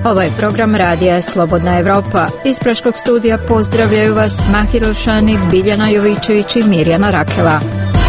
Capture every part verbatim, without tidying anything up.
Ovo je program radija Slobodna Evropa. Iz Praškog studija pozdravljaju vas Mahir Olšani, Biljana Jovičević i Mirjana Rakela.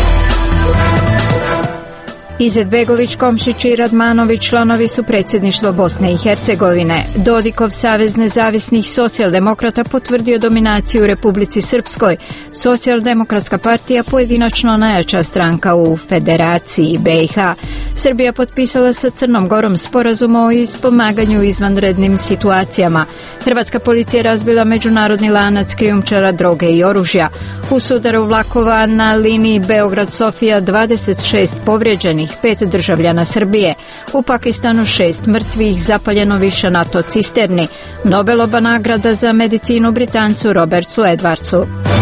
Izetbegović, Komšić i Radmanović članovi su predsjedništva Bosne i Hercegovine. Dodikov Savez nezavisnih socijaldemokrata potvrdio dominaciju u Republici Srpskoj. Socijaldemokratska partija pojedinačno najjača stranka u Federaciji B i H. Srbija potpisala sa Crnom Gorom sporazum o ispomaganju u izvanrednim situacijama. Hrvatska policija razbila međunarodni lanac krijumčara droge i oružja. U sudaru vlakova na liniji Beograd-Sofija dvadeset šest povrijeđenih, pet državljana Srbije. U Pakistanu šest mrtvih, zapaljeno više NATO cisterni. Nobelova nagrada za medicinu Britancu Robertu Edwardsu.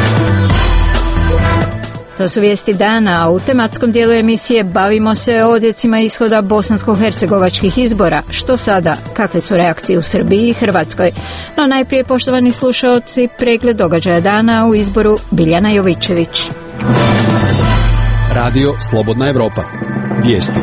To su vijesti dana, a u tematskom dijelu emisije bavimo se odjecima ishoda bosansko-hercegovačkih izbora. Što sada? Kakve su reakcije u Srbiji i Hrvatskoj? No najprije, poštovani slušaoci, pregled događaja dana u izboru Biljana Jovičević. Radio Slobodna Evropa. Vijesti.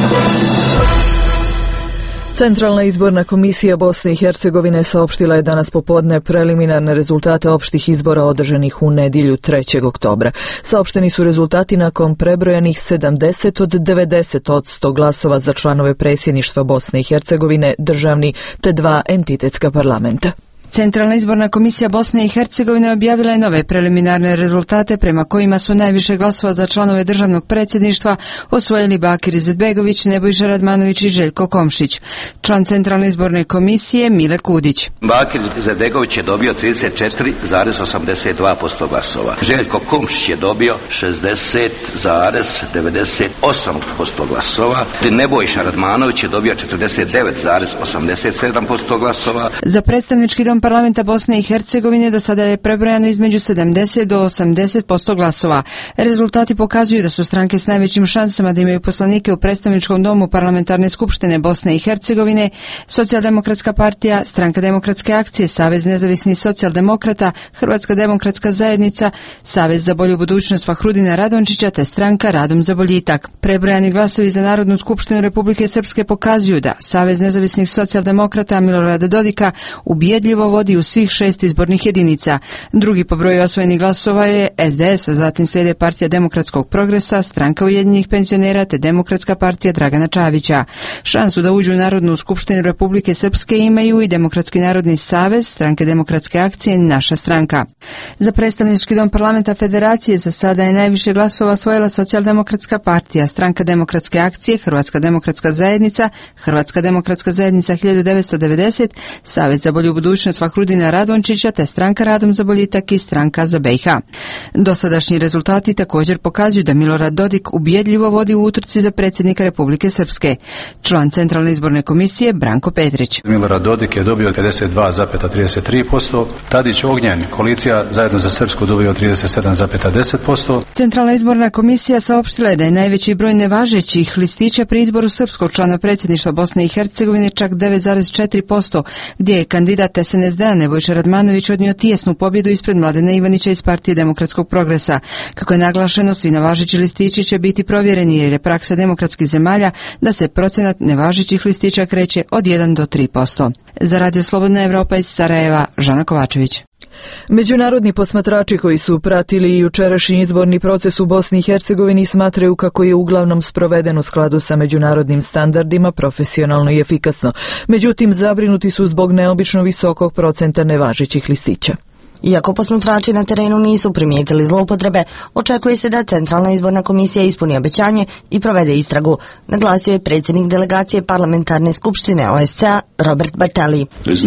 Centralna izborna komisija Bosne i Hercegovine saopštila je danas popodne preliminarne rezultate opštih izbora održanih u nedjelju trećeg oktobra. Saopšteni su rezultati nakon prebrojanih sedamdeset od devedeset odsto glasova za članove predsjedništva Bosne i Hercegovine, državni te dva entitetska parlamenta. Centralna izborna komisija Bosne i Hercegovine objavila je nove preliminarne rezultate prema kojima su najviše glasova za članove državnog predsjedništva osvojili Bakir Izetbegović, Nebojša Radmanović i Željko Komšić. Član Centralne izborne komisije Mile Kudić. Bakir Izetbegović je dobio trideset četiri zarez osamdeset dva posto glasova. Željko Komšić je dobio šezdeset zarez devedeset osam posto glasova. Nebojša Radmanović je dobio četrdeset devet zarez osamdeset sedam posto glasova. Za predstavnički dom parlamenta Bosne i Hercegovine do sada je prebrojano između sedamdeset do osamdeset posto glasova. Rezultati pokazuju da su stranke s najvećim šansama da imaju poslanike u predstavničkom domu Parlamentarne skupštine Bosne i Hercegovine, Socijaldemokratska partija, Stranka demokratske akcije, Savez nezavisnih socijaldemokrata, Hrvatska demokratska zajednica, Savez za bolju budućnost Fahrudina Radončića te Stranka Radom za boljitak. Prebrojani glasovi za Narodnu skupštinu Republike Srpske pokazuju da Savez nezavisnih socijaldemokrata Milorada Dodika ubjedljivo vodi u svih šest izbornih jedinica. Drugi po broju osvojenih glasova je S D S, a zatim slijede Partija demokratskog progresa, Stranka ujedinjenih penzionera te Demokratska partija Dragana Čavića. Šansu da uđu u Narodnu skupštinu Republike Srpske imaju i Demokratski narodni savez, Stranke demokratske akcije, Naša stranka. Za predstavnički dom parlamenta Federacije za sada je najviše glasova osvojila Socijaldemokratska partija, Stranka demokratske akcije, Hrvatska demokratska zajednica, Hrvatska demokratska zajednica hiljadu devetsto devedeset, Savez za bolju budućnost Fahrudina Radončića te Stranka Radom za boljitak i Stranka za B i H. Dosadašnji rezultati također pokazuju da Milorad Dodik ubjedljivo vodi u utrci za predsjednika Republike Srpske. Član Centralne izborne komisije Branko Petrić. Milorad Dodik je dobio pedeset dva zarez trideset tri posto, Tadić Ognjen, koalicija Zajedno za Srpsku, dobio trideset sedam zarez deset posto. Centralna izborna komisija saopštila je da je najveći broj nevažećih listića pri izboru srpskog člana predsjedništva Bosne i Hercegovine čak devet zarez četiri posto, gdje je kandidat S N S D-a Nebojša Radmanović odnio tijesnu pobjedu ispred Mladena Ivanića iz Partije demokratskog progresa. Kako je naglašeno, svi nevažeći listići će biti provjereni jer je praksa demokratskih zemalja da se procenat nevažećih listića kreće od jedan do tri posto. Za Radio Slobodna Evropa iz Sarajeva, Žana Kovačević. Međunarodni posmatrači koji su pratili jučerašnji izborni proces u Bosni i Hercegovini smatraju kako je uglavnom sproveden u skladu sa međunarodnim standardima, profesionalno i efikasno. Međutim, zabrinuti su zbog neobično visokog procenta nevažećih listića. Iako posmatrači na terenu nisu primijetili zloupotrebe, očekuje se da Centralna izborna komisija ispuni obećanje i provede istragu, naglasio je predsjednik delegacije Parlamentarne skupštine O S C A Robert Bartali.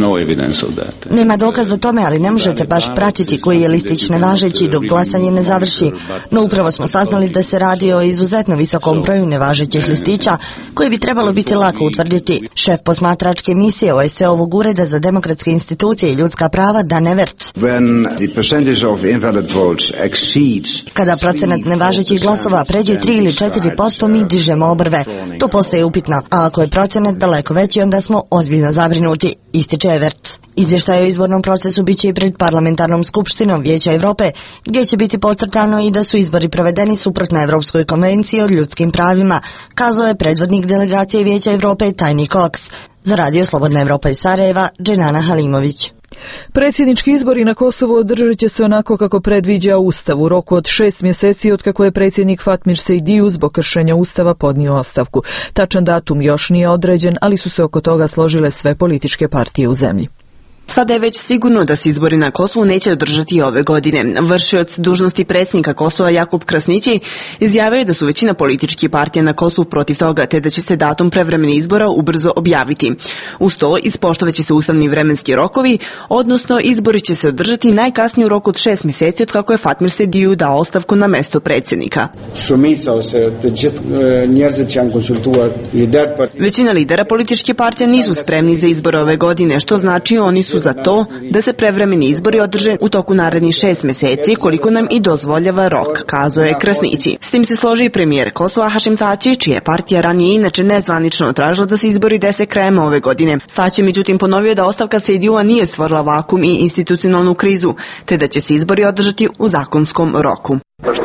Nema dokaza o tome, ali ne možete baš pratiti koji je listić nevažeći dok glasanje ne završi. No upravo smo saznali da se radi o izuzetno visokom broju nevažećih listića koji bi trebalo biti lako utvrditi. Šef posmatračke misije O S C A-ovog ureda za demokratske institucije i ljudska prava Dan Everts. Kada procenat nevažećih glasova pređe tri ili četiri posto, mi dižemo obrve. To postaje upitno, a ako je procenat daleko veći, onda smo ozbiljno zabrinuti, ističe Everts. Izvještaj o izbornom procesu biće i pred Parlamentarnom skupštinom Vijeća Europe, gdje će biti podcrtano i da su izbori provedeni suprotno Evropskoj konvenciji o ljudskim pravima, kazao je predvodnik delegacije Vijeća Europe Tiny Cox. Za Radio Slobodna Evropa iz Sarajeva, Dženana Halimović. Predsjednički izbori na Kosovu održat će se onako kako predviđa Ustav u roku od šest mjeseci od kako je predsjednik Fatmir Sejdiju zbog kršenja Ustava podnio ostavku. Tačan datum još nije određen, ali su se oko toga složile sve političke partije u zemlji. Sada je već sigurno da se izbori na Kosovu neće održati ove godine. Vršioc dužnosti predsjednika Kosova Jakub Krasnići izjavio je da su većina političkih partija na Kosovu protiv toga, te da će se datum prevremenih izbora ubrzo objaviti. Uz to ispoštovaće se ustavni vremenski rokovi, odnosno izbori će se održati najkasnije u roku od šest mjeseci od kako je Fatmir Sejdiju dao ostavku na mesto predsjednika. Većina lidera političkih partija nisu spremni za izbore ove godine, što znači oni su za to da se prevremeni izbori održe u toku narednih šest mjeseci, koliko nam i dozvoljava rok, kazao je Krasnići. S tim se složi i premijer Kosova Hašim Tači, čija je partija ranije inače nezvanično tražila da se izbori dese krajem ove godine. Tači je međutim ponovio da ostavka Sejdijua nije stvorila vakum i institucionalnu krizu, te da će se izbori održati u zakonskom roku.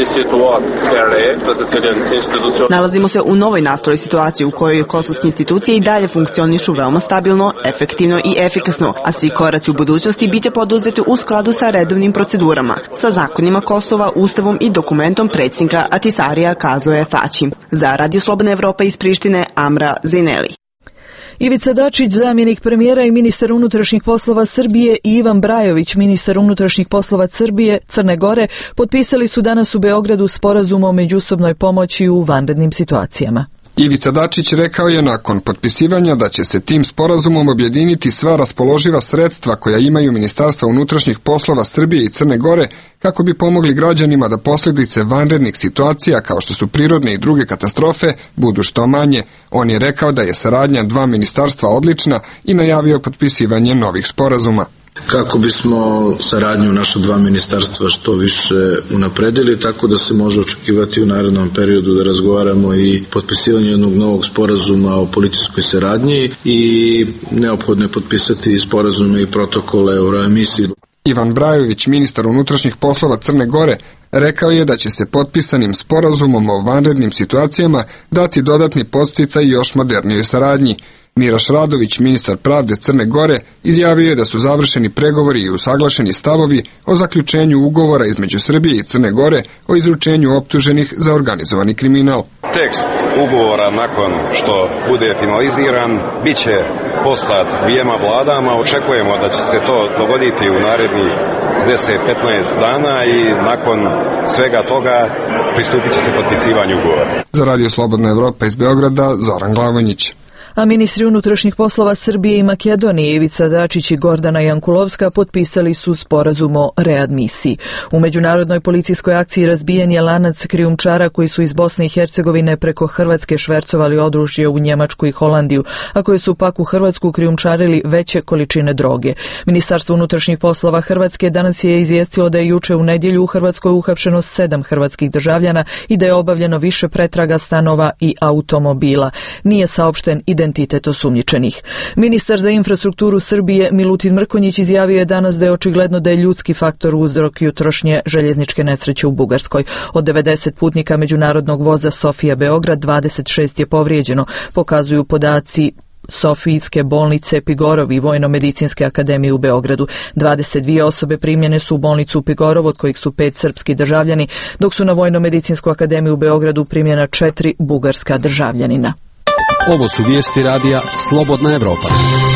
Nalazimo se u novoj nastaloj situaciji u kojoj kosovske institucije i dalje funkcionišu veoma stabilno, efektivno i efikasno, a svi koraci u budućnosti biće poduzeti u skladu sa redovnim procedurama, sa zakonima Kosova, ustavom i dokumentom predsjednika Atisarija, kazao je Tači. Za Radio Slobodna Evropa iz Prištine, Amra Zineli. Ivica Dačić, zamjenik premijera i ministar unutrašnjih poslova Srbije, i Ivan Brajović, ministar unutrašnjih poslova Srbije, Crne Gore, potpisali su danas u Beogradu sporazum o međusobnoj pomoći u vanrednim situacijama. Ivica Dačić rekao je nakon potpisivanja da će se tim sporazumom objediniti sva raspoloživa sredstva koja imaju Ministarstva unutrašnjih poslova Srbije i Crne Gore kako bi pomogli građanima da posljedice vanrednih situacija kao što su prirodne i druge katastrofe budu što manje. On je rekao da je saradnja dva ministarstva odlična i najavio potpisivanje novih sporazuma. Kako bismo saradnju naša dva ministarstva što više unapredili, tako da se može očekivati u narednom periodu da razgovaramo i potpisivanje jednog novog sporazuma o policijskoj saradnji i neophodno je potpisati sporazume i protokole o readmisiji. Ivan Brajović, ministar unutrašnjih poslova Crne Gore, rekao je da će se potpisanim sporazumom o vanrednim situacijama dati dodatni podsticaj i još modernijoj saradnji. Miraš Radović, ministar pravde Crne Gore, izjavio je da su završeni pregovori i usaglašeni stavovi o zaključenju ugovora između Srbije i Crne Gore o izručenju optuženih za organizovani kriminal. Tekst ugovora nakon što bude finaliziran bit će poslat dvijema vladama. Očekujemo da će se to dogoditi u narednih deset do petnaest dana i nakon svega toga pristupit će se potpisivanju ugovora. Za Radio Slobodna Evropa iz Beograda, Zoran Glavonjić. A ministri unutrašnjih poslova Srbije i Makedonije Ivica Dačić i Gordana Jankulovska potpisali su sporazum o readmisiji. U međunarodnoj policijskoj akciji razbijen je lanac krijumčara koji su iz Bosne i Hercegovine preko Hrvatske švercovali oružje u Njemačku i Holandiju, a koji su pak u Hrvatsku krijumčarili veće količine droge. Ministarstvo unutrašnjih poslova Hrvatske danas je izvijestilo da je juče u nedjelju u Hrvatskoj uhapšeno sedam hrvatskih državljana i da je obavljeno više pretraga stanova i automobila. Nije saopšten identitet osumnjičenih. Ministar za infrastrukturu Srbije Milutin Mrkonjić izjavio je danas da je očigledno da je ljudski faktor uzrok jutrošnje željezničke nesreće u Bugarskoj. Od devedeset putnika međunarodnog voza Sofija-Beograd dvadeset šest je povrijeđeno, pokazuju podaci Sofijske bolnice Pigorov i Vojno-medicinske akademije u Beogradu. dvadeset dvije osobe primljene su u bolnicu Pigorov, od kojih su pet srpski državljani, dok su na Vojno-medicinsku akademiju u Beogradu primljena četiri bugarska državljanina. Ovo su vijesti radija Slobodna Evropa.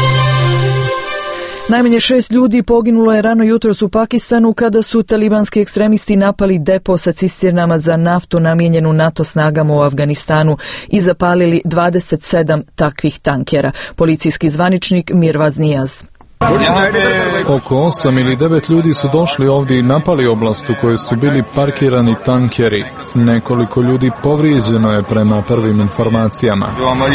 Najmanje šest ljudi poginulo je rano jutros u Pakistanu kada su talibanski ekstremisti napali depo sa cisternama za naftu namijenjenu NATO snagama u Afganistanu i zapalili dvadeset sedam takvih tankera. Policijski zvaničnik Mirvaz Nijaz. Oko osam ili devet ljudi su došli ovdje i napali oblast u kojoj su bili parkirani tankeri. Nekoliko ljudi povrijeđeno je prema prvim informacijama.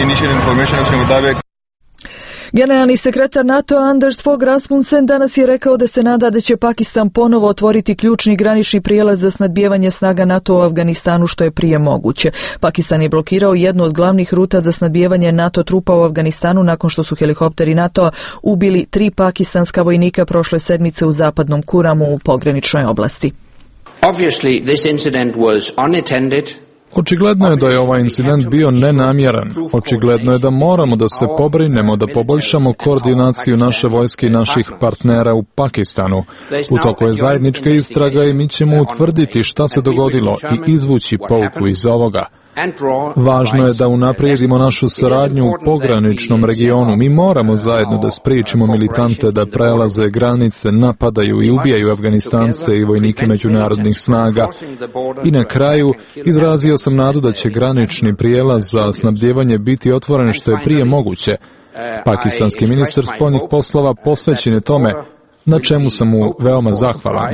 Generalni sekretar NATO Anders Fogh Rasmussen danas je rekao da se nada da će Pakistan ponovo otvoriti ključni granični prijelaz za snadbijevanje snaga NATO u Afganistanu što je prije moguće. Pakistan je blokirao jednu od glavnih ruta za snadbijevanje NATO trupa u Afganistanu nakon što su helikopteri NATO ubili tri pakistanska vojnika prošle sedmice u zapadnom Kuramu u pograničnoj oblasti. Obviously this incident was unattended Očigledno je da je ovaj incident bio nenamjeran. Očigledno je da moramo da se pobrinemo da poboljšamo koordinaciju naše vojske i naših partnera u Pakistanu. U toku je zajednička istraga i mi ćemo utvrditi šta se dogodilo i izvući pouku iz ovoga. Važno je da unaprijedimo našu saradnju u pograničnom regionu. Mi moramo zajedno da spriječimo militante da prelaze granice, napadaju i ubijaju Afganistance i vojnike međunarodnih snaga. I na kraju, izrazio sam nadu da će granični prijelaz za snabdjevanje biti otvoren što je prije moguće. Pakistanski ministar spoljnih poslova posvećen je tome, na čemu sam mu veoma zahvalan.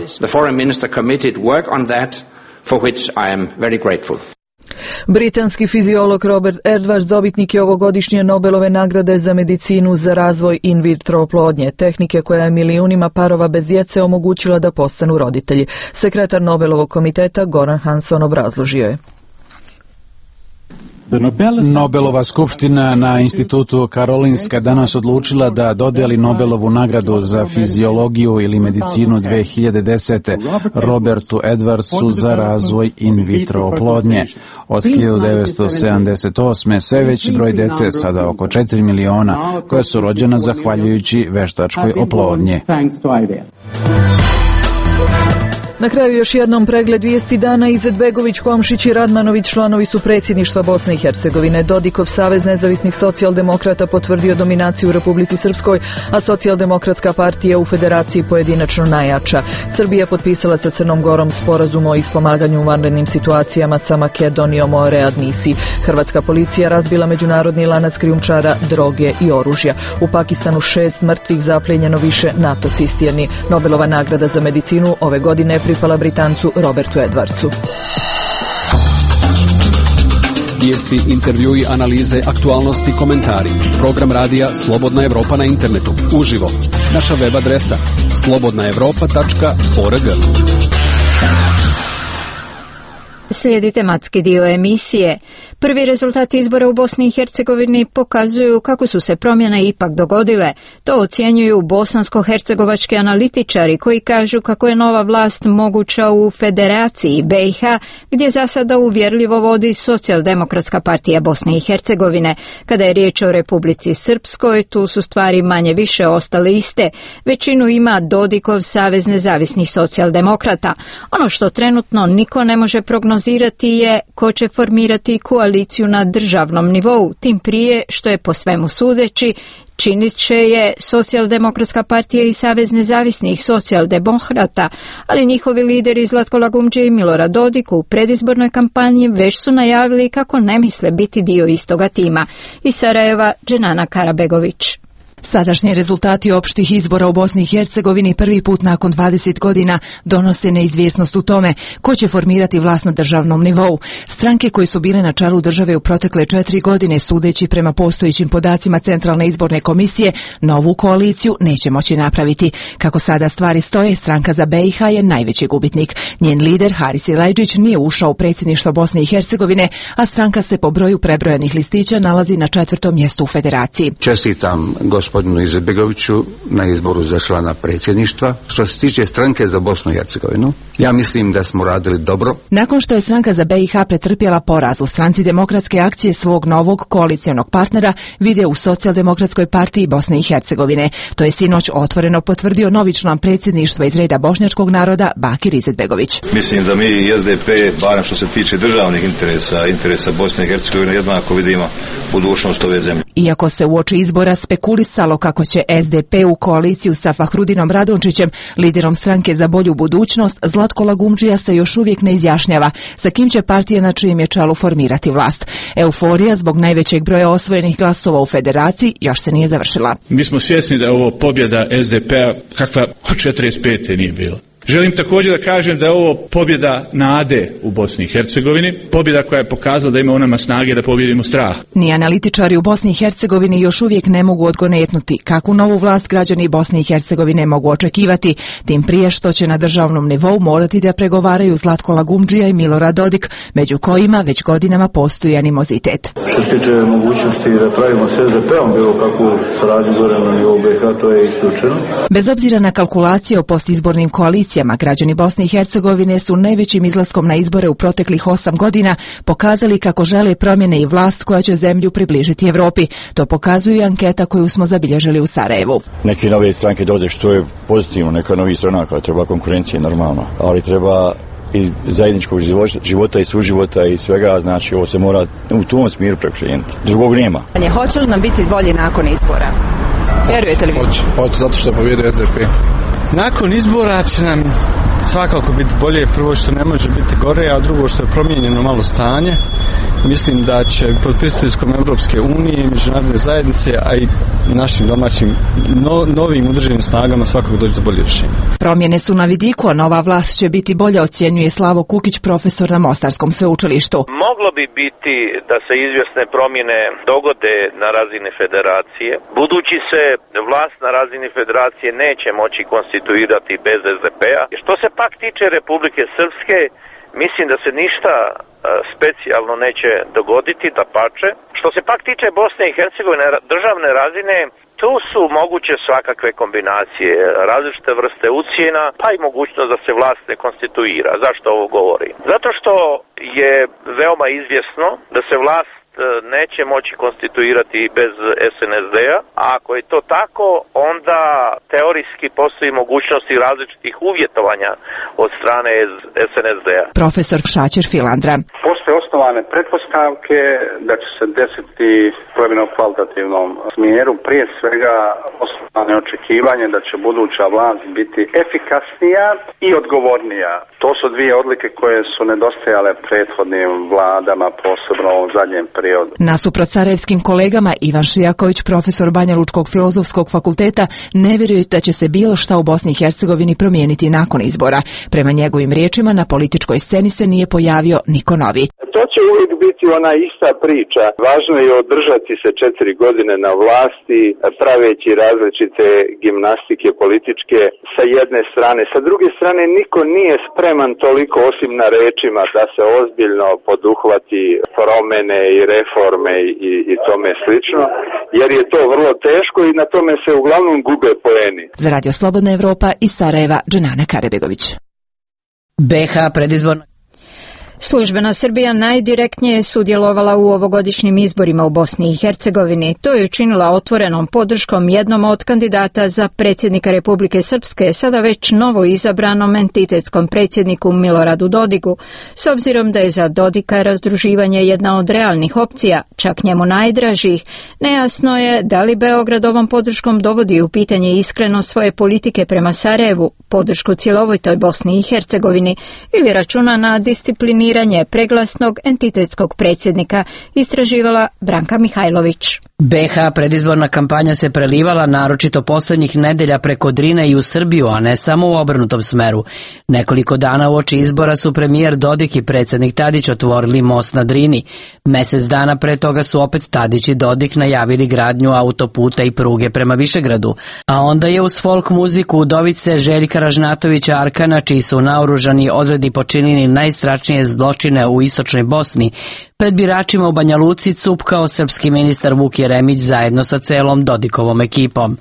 Britanski fiziolog Robert Edwards dobitnik je ovogodišnje Nobelove nagrade za medicinu za razvoj in vitro oplodnje, tehnike koja je milijunima parova bez djece omogućila da postanu roditelji. Sekretar Nobelovog komiteta Goran Hansson obrazložio je. Nobelova skupština na institutu Karolinska danas odlučila da dodeli Nobelovu nagradu za fiziologiju ili medicinu dve hiljade desete. Robertu Edwardsu za razvoj in vitro oplodnje. Od hiljadu devetsto sedamdeset osme sve veći broj dece, sada oko četiri miliona, koja su rođena zahvaljujući veštačkoj oplodnji. Na kraju još jednom pregled vijesti dana. Izetbegović, Komšić i Radmanović članovi su predsjedništva Bosne i Hercegovine. Dodikov Savez nezavisnih socijaldemokrata potvrdio dominaciju u Republici Srpskoj, a socijaldemokratska partija u federaciji pojedinačno najjača. Srbija potpisala sa Crnom Gorom sporazum o ispomaganju u vanrednim situacijama sa Makedonijom o readmisiji. Hrvatska policija razbila međunarodni lanac krijumčara droge i oružja. U Pakistanu šest mrtvih, zaplijenjeno više NATO cisterni. Nobelova nagrada za medicinu ove godine pripala Britancu Robertu Edwardsu. Vijesti, intervjui, analize, aktualnosti, komentari. Program radija Slobodna Evropa na internetu. Uživo. Naša web adresa slobodna evropa tačka org. Slijedi tematski dio emisije. Prvi rezultati izbora u Bosni i Hercegovini pokazuju kako su se promjene ipak dogodile. To ocjenjuju bosansko-hercegovački analitičari koji kažu kako je nova vlast moguća u Federaciji B i H, gdje za sada uvjerljivo vodi Socijaldemokratska partija Bosne i Hercegovine. Kada je riječ o Republici Srpskoj, tu su stvari manje više ostale iste. Većinu ima Dodikov Savez nezavisnih socijaldemokrata. Ono što trenutno niko ne može prognozirati je ko će formirati koaliciju na državnom nivou, tim prije što je po svemu sudeći činit će je Socijaldemokratska partija i Savez nezavisnih socijaldemokrata, ali njihovi lideri Zlatko Lagumdžija i Milorad Dodik u predizbornoj kampanji već su najavili kako ne misle biti dio istoga tima. Iz Sarajeva, Dženana Karabegović. Sadašnji rezultati opštih izbora u Bosni i Hercegovini prvi put nakon dvadeset godina donose neizvjesnost u tome ko će formirati vlast na državnom nivou. Stranke koje su bile na čelu države u protekle četiri godine, sudeći prema postojećim podacima Centralne izborne komisije, novu koaliciju neće moći napraviti. Kako sada stvari stoje, stranka za B i H je najveći gubitnik. Njen lider Haris Ilajđić nije ušao u predsjedništvo Bosne i Hercegovine, a stranka se po broju prebrojanih listića nalazi na četvrtom mjestu u federaciji. Čestitam gospodinu Izetbegoviću na izboru za člana predsjedništva. Što se tiče stranke za Bosnu i Hercegovinu, ja mislim da smo radili dobro. Nakon što je stranka za B i H pretrpjela poraz u stranci Demokratske akcije, svog novog koalicijonog partnera vide u Socijaldemokratskoj partiji Bosne i Hercegovine. To je sinoć otvoreno potvrdio novi član predsjedništva iz reda bošnjačkog naroda Bakir Izetbegović. Mislim da mi i S D P, barem što se tiče državnih interesa, interesa Bosne i Hercegovine, jednako vidimo budućnost ove zemlje. Iako se uoči izbora spekulisalo kako će S D P u koaliciju sa Fahrudinom Radončićem, liderom stranke za bolju budućnost, Zlatko Lagumdžija se još uvijek ne izjašnjava sa kim će partija na čijem je čelu formirati vlast. Euforija zbog najvećeg broja osvojenih glasova u federaciji još se nije završila. Mi smo svjesni da je ovo pobjeda S D P-a kakva od četrdeset pete nije bila. Želim također da kažem da je ovo pobjeda nade u Bosni i Hercegovini, pobjeda koja je pokazala da ima u nama snage da pobjedimo strah. Ni analitičari u Bosni i Hercegovini još uvijek ne mogu odgonetnuti kakvu novu vlast građani Bosne i Hercegovine mogu očekivati, tim prije što će na državnom nivou morati da pregovaraju Zlatko Lagumdžija i Milorad Dodik, među kojima već godinama postoji animozitet. Što se tiče mogućnosti da pravimo s S D P-om bilo kakvu saradnju gore na nivou B i H, to je isključeno. Bez obzira na kalkulacije o postizbornim koalicijama, opozicijama. Građani Bosne i Hercegovine su najvećim izlaskom na izbore u proteklih osam godina pokazali kako žele promjene i vlast koja će zemlju približiti Evropi. To pokazuje i anketa koju smo zabilježili u Sarajevu. Neke nove stranke dolaze, što je pozitivno, neka novi stranaka, treba konkurencije normalno, ali treba i zajedničkog života i suživota i svega, znači ovo se mora u tom smjeru prekrenuti. Drugog nema. Hoće li nam biti bolje nakon izbora? Vjerujete li vi? Hoće, hoće, zato što je pobjedio S D P. Nakon izbora će nam svakako biti bolje, prvo što ne može biti gore, a drugo što je promijenjeno malo stanje. Mislim da će pod pristupom Europske unije i međunarodne zajednice, a i našim domaćim no, novim udruženim snagama svakako doći do bolje rješenja. Promjene su na vidiku, a nova vlast će biti bolja, ocjenjuje Slavo Kukić, profesor na Mostarskom sveučilištu. Moglo bi biti da se izvjesne promjene dogode na razini federacije, budući se vlast na razini federacije neće moći konstituirati bez S D P-a. Što se pak tiče Republike Srpske, mislim da se ništa specijalno neće dogoditi, dapače. Što se pak tiče Bosne i Hercegovine državne razine, tu su moguće svakakve kombinacije, različite vrste ucjena, pa i mogućnost da se vlast ne konstituira. Zašto ovo govorim? Zato što je veoma izvjesno da se vlast neće moći konstituirati bez S N S D-a, a ako je to tako, onda teorijski postoji mogućnosti različitih uvjetovanja od strane S N S D-a. Profesor Šaćer Filandra. Postoje osnovane pretpostavke da će se desiti promjena u kvalitativnom smjeru, prije svega osnovane očekivanje da će buduća vlast biti efikasnija i odgovornija. To su dvije odlike koje su nedostajale prethodnim vladama, posebno u zadnjem periodu. Nasuprot sarajevskim kolegama, Ivan Šijaković, profesor Banja Lučkog filozofskog fakulteta, ne vjeruje da će se bilo šta u Bosni i Hercegovini promijeniti nakon izbora. Prema njegovim riječima, na političkoj sceni se nije pojavio niko novi. To će uvijek biti ona ista priča. Važno je održati se četiri godine na vlasti, praveći različite gimnastike političke sa jedne strane. Sa druge strane, niko nije spreman toliko, osim na rečima, da se ozbiljno poduhvati promjene i reforme i, i tome slično, jer je to vrlo teško i na tome se uglavnom gube poeni. Za Radio Slobodna Evropa iz Sarajeva, Dženana Karebegović. B H predizborno. Službena Srbija najdirektnije je sudjelovala u ovogodišnjim izborima u Bosni i Hercegovini. To je učinila otvorenom podrškom jednom od kandidata za predsjednika Republike Srpske, sada već novo izabranom entitetskom predsjedniku Miloradu Dodigu. S obzirom da je za Dodika razdruživanje jedna od realnih opcija, čak njemu najdražih, nejasno je da li Beograd ovom podrškom dovodi u pitanje iskreno svoje politike prema Sarajevu, podršku cjelovitoj Bosni i Hercegovini, ili računa na discipliniranje preglasnog entitetskog predsjednika, istraživala Branka Mihajlović. B H predizborna kampanja se prelivala naročito posljednjih nedelja preko Drine i u Srbiju, a ne samo u obrnutom smeru. Nekoliko dana uoči izbora su premijer Dodik i predsjednik Tadić otvorili most na Drini. Mjesec dana pre toga su opet Tadić i Dodik najavili gradnju autoputa i pruge prema Višegradu. A onda je uz folk muziku udovice Željka Ražnatovića Arkana, čiji su naoružani odredi počinili najstrašnije zločine u istočnoj Bosni, pred biračima u Banja Luci cupkao srpski ministar Vuk Jeremić zajedno sa celom Dodikovom ekipom.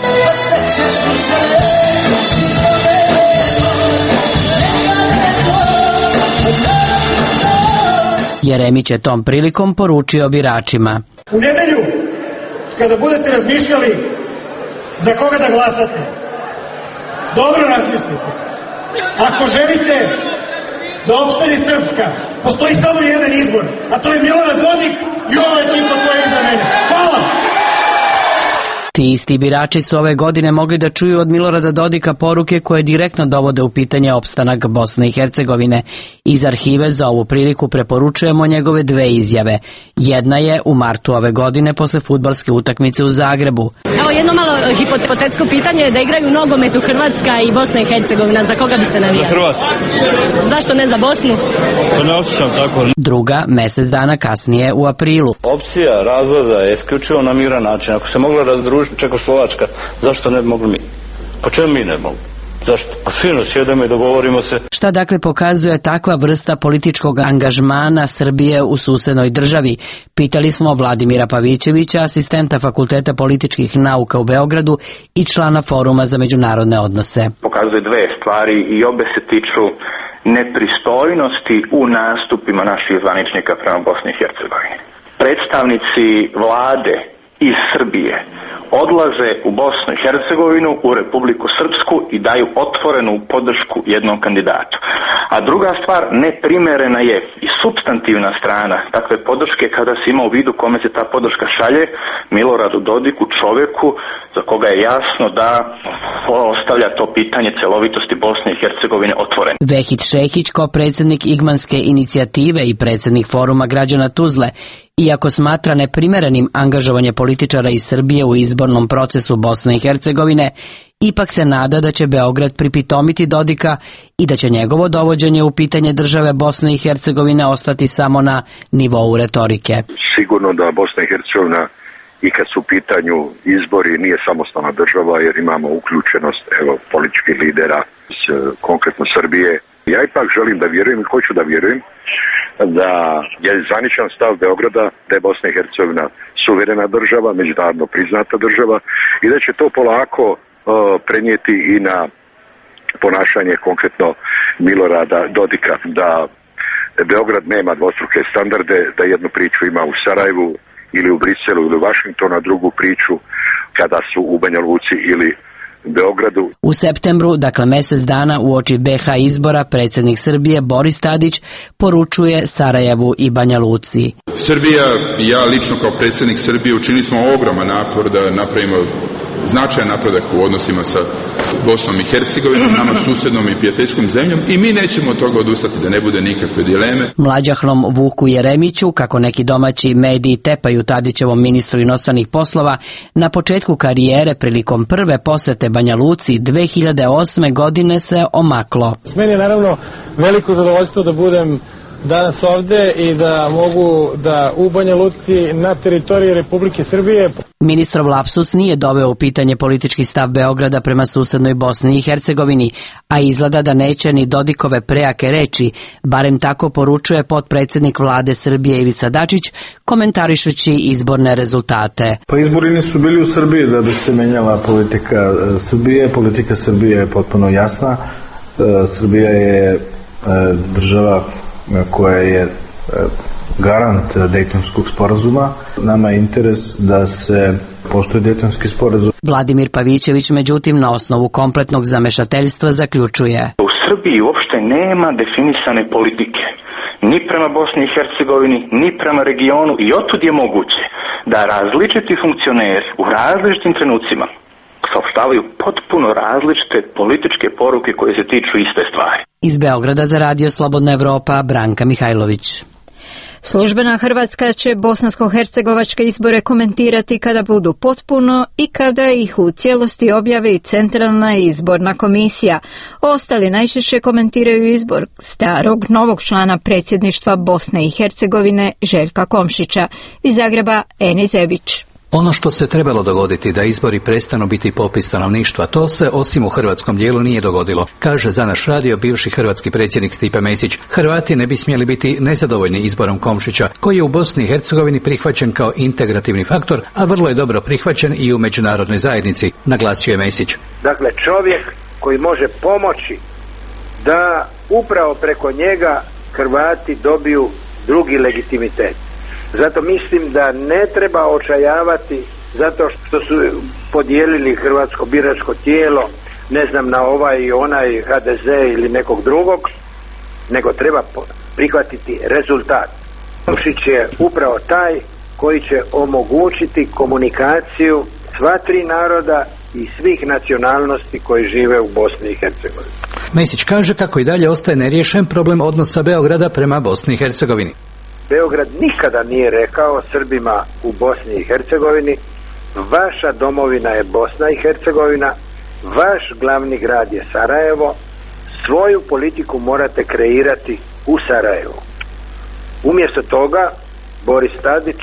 Jeremić je tom prilikom poručio biračima: u nedelju, kada budete razmišljali za koga da glasate, dobro razmislite. Ako želite da opstane Srpska, postoji samo jedan izbor, a to je Milorad Dodik i ova ekipa koja je iza mene. Hvala! Ti isti birači su ove godine mogli da čuju od Milorada Dodika poruke koje direktno dovode u pitanje opstanak Bosne i Hercegovine. Iz arhive za ovu priliku preporučujemo njegove dve izjave. Jedna je u martu ove godine posle fudbalske utakmice u Zagrebu. Evo jedno malo hipotetsko pitanje, da igraju nogomet u Hrvatska i Bosna i Hercegovina, za koga biste navijali? Za Hrvatsku. Zašto ne za Bosnu? To ne osjećam tako. Druga, mjesec dana kasnije u aprilu. Opcija razlaza je isključivo na miran način. Ako se mogla razdružiti Čekoslovačka, zašto ne bi mogli mi? Po čemu mi ne mogu? Zašto? Pa fino sjedemo i dogovorimo se. Šta dakle pokazuje takva vrsta političkog angažmana Srbije u susednoj državi? Pitali smo Vladimira Pavićevića, asistenta Fakulteta političkih nauka u Beogradu i člana Foruma za međunarodne odnose. Pokazuje dve stvari i obe se tiču nepristojnosti u nastupima naših zvaničnika prema Bosni i Hercegovini. Predstavnici vlade iz Srbije odlaze u Bosnu i Hercegovinu, u Republiku Srpsku i daju otvorenu podršku jednom kandidatu. A druga stvar, neprimerena je i supstantivna strana takve podrške kada se ima u vidu kome se ta podrška šalje, Miloradu Dodiku, čovjeku za koga je jasno da ostavlja to pitanje celovitosti Bosne i Hercegovine otvoreno. Vehid Šehić, kao predsjednik Igmanske inicijative i predsjednik Foruma građana Tuzle, iako smatra neprimerenim angažovanje političara iz Srbije u izbornom procesu Bosne i Hercegovine, ipak se nada da će Beograd pripitomiti Dodika i da će njegovo dovođenje u pitanje države Bosne i Hercegovine ostati samo na nivou retorike. Sigurno da Bosna i Hercegovina i kad su u pitanju izbori nije samostalna država, jer imamo uključenost evo, političkih lidera iz konkretno Srbije. Ja ipak želim da vjerujem i hoću da vjerujem da je zvaničan stav Beograda da je Bosna i Hercegovina suverena država, međunarodno priznata država i da će to polako uh, prenijeti i na ponašanje konkretno Milorada Dodika, da Beograd nema dvostruke standarde, da jednu priču ima u Sarajevu ili u Briselu ili u Vašingtonu, a drugu priču kada su u Banja Luci ili Beogradu. U septembru, dakle mjesec dana uoči be ha izbora, predsjednik Srbije Boris Tadić poručuje Sarajevu i Banja Luci. Srbija i ja lično kao predsjednik Srbije učinili smo ogroman napor da napravimo značajan napredak u odnosima sa Bosnom i Hercegovinom, nama susjednom i prijateljskom zemljom, i mi nećemo od toga odustati, da ne bude nikakve dileme. Mlađahlom Vuku Jeremiću, kako neki domaći mediji tepaju Tadićevom ministru inostranih poslova, na početku karijere prilikom prve posete Banja Luci dve hiljade osme godine se omaklo. Meni je naravno veliko zadovoljstvo da budem danas ovde i da mogu da u Banja Luci na teritoriji Republike Srbije. Ministrov lapsus nije doveo u pitanje politički stav Beograda prema susednoj Bosni i Hercegovini, a izgleda da neće ni Dodikove prejake reči, barem tako poručuje potpredsjednik vlade Srbije Ivica Dačić, komentarišući izborne rezultate. Pa izbori nisu bili u Srbiji da bi se menjala politika Srbije. Politika Srbije je potpuno jasna. Srbija je država koja je garant Dejtonskog sporazuma. Nama je interes da se poštuje Dejtonski sporazum. Vladimir Pavićević, međutim, na osnovu kompletnog zamešateljstva zaključuje: u Srbiji uopšte nema definisane politike, ni prema Bosni i Hercegovini, ni prema regionu, i otud je moguće da različiti funkcioneri u različitim trenucima saopštavaju potpuno različite političke poruke koje se tiču iste stvari. Iz Beograda za Radio Slobodna Evropa, Branka Mihajlović. Službena Hrvatska će bosansko-hercegovačke izbore komentirati kada budu potpuno i kada ih u cijelosti objavi Centralna izborna komisija. Ostali najčešće komentiraju izbor starog novog člana predsjedništva Bosne i Hercegovine Željka Komšića. Iz Zagreba Eni Zebić. Ono što se trebalo dogoditi da izbori prestanu biti popis stanovništva, to se osim u hrvatskom dijelu nije dogodilo, kaže za naš radio bivši hrvatski predsjednik Stipe Mesić. Hrvati ne bi smjeli biti nezadovoljni izborom Komšića, koji je u Bosni i Hercegovini prihvaćen kao integrativni faktor, a vrlo je dobro prihvaćen i u međunarodnoj zajednici, naglasio je Mesić. Dakle, čovjek koji može pomoći da upravo preko njega Hrvati dobiju drugi legitimitet. Zato mislim da ne treba očajavati zato što su podijelili hrvatsko biračko tijelo, ne znam, na ovaj i onaj ha de ze ili nekog drugog, nego treba prihvatiti rezultat. Komšić je upravo taj koji će omogućiti komunikaciju sva tri naroda i svih nacionalnosti koji žive u Bosni i Hercegovini. Mesić kaže kako i dalje ostaje neriješen problem odnosa Beograda prema Bosni i Hercegovini. Beograd nikada nije rekao Srbima u Bosni i Hercegovini: vaša domovina je Bosna i Hercegovina, vaš glavni grad je Sarajevo, svoju politiku morate kreirati u Sarajevu. Umjesto toga Boris Tadić,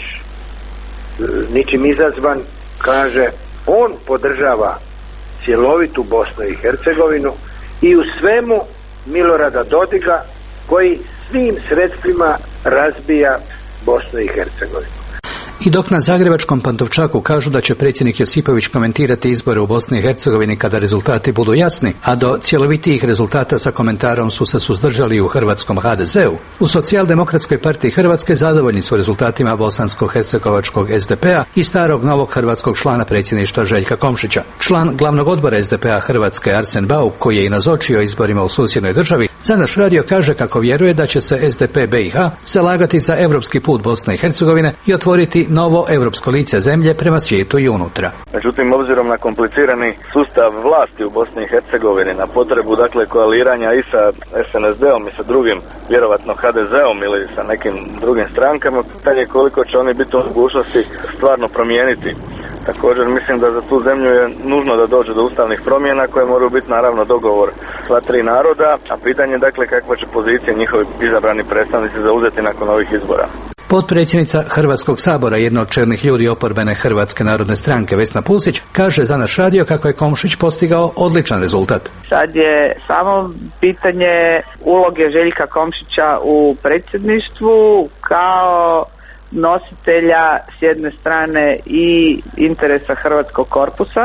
ničim izazvan, kaže on podržava cjelovitu Bosnu i Hercegovinu, i u svemu Milorada Dodiga koji svim sredstvima razbija Bosnu i Hercegovinu. I dok na zagrebačkom Pantovčaku kažu da će predsjednik Josipović komentirati izbore u Bosni i Hercegovini kada rezultati budu jasni, a do cjelovitijih rezultata sa komentarom su se suzdržali u hrvatskom ha de zeu, u Socijaldemokratskoj partiji Hrvatske zadovoljni su rezultatima bosansko-hercegovačkog es de pea i starog novog hrvatskog člana predsjedništva Željka Komšića. Član glavnog odbora es de pea Hrvatske Arsen Bauk, koji je i nazočio izborima u susjednoj državi, za naš radio kaže kako vjeruje da će se es de pe be i ha zalagati za europski put Bosne i Hercegovine i otvoriti novo europsko lice zemlje prema svijetu i unutra. Međutim, obzirom na komplicirani sustav vlasti u Bosni i Hercegovini, na potrebu dakle koaliranja i sa es en es de-om i sa drugim, vjerovatno ha de zeom ili sa nekim drugim strankama, pitanje je koliko će oni biti u mogućnosti stvarno promijeniti. Također mislim da za tu zemlju je nužno da dođe do ustavnih promjena koje moraju biti naravno dogovor sva tri naroda, a pitanje je dakle kakva će pozicija njihovi izabrani predstavnici zauzeti nakon ovih izbora. Potpredsjednica Hrvatskog sabora, jedna od čelnih ljudi oporbene Hrvatske narodne stranke Vesna Pusić, kaže za naš radio kako je Komšić postigao odličan rezultat. Sad je samo pitanje uloge Željka Komšića u predsjedništvu kao nositelja s jedne strane i interesa hrvatskog korpusa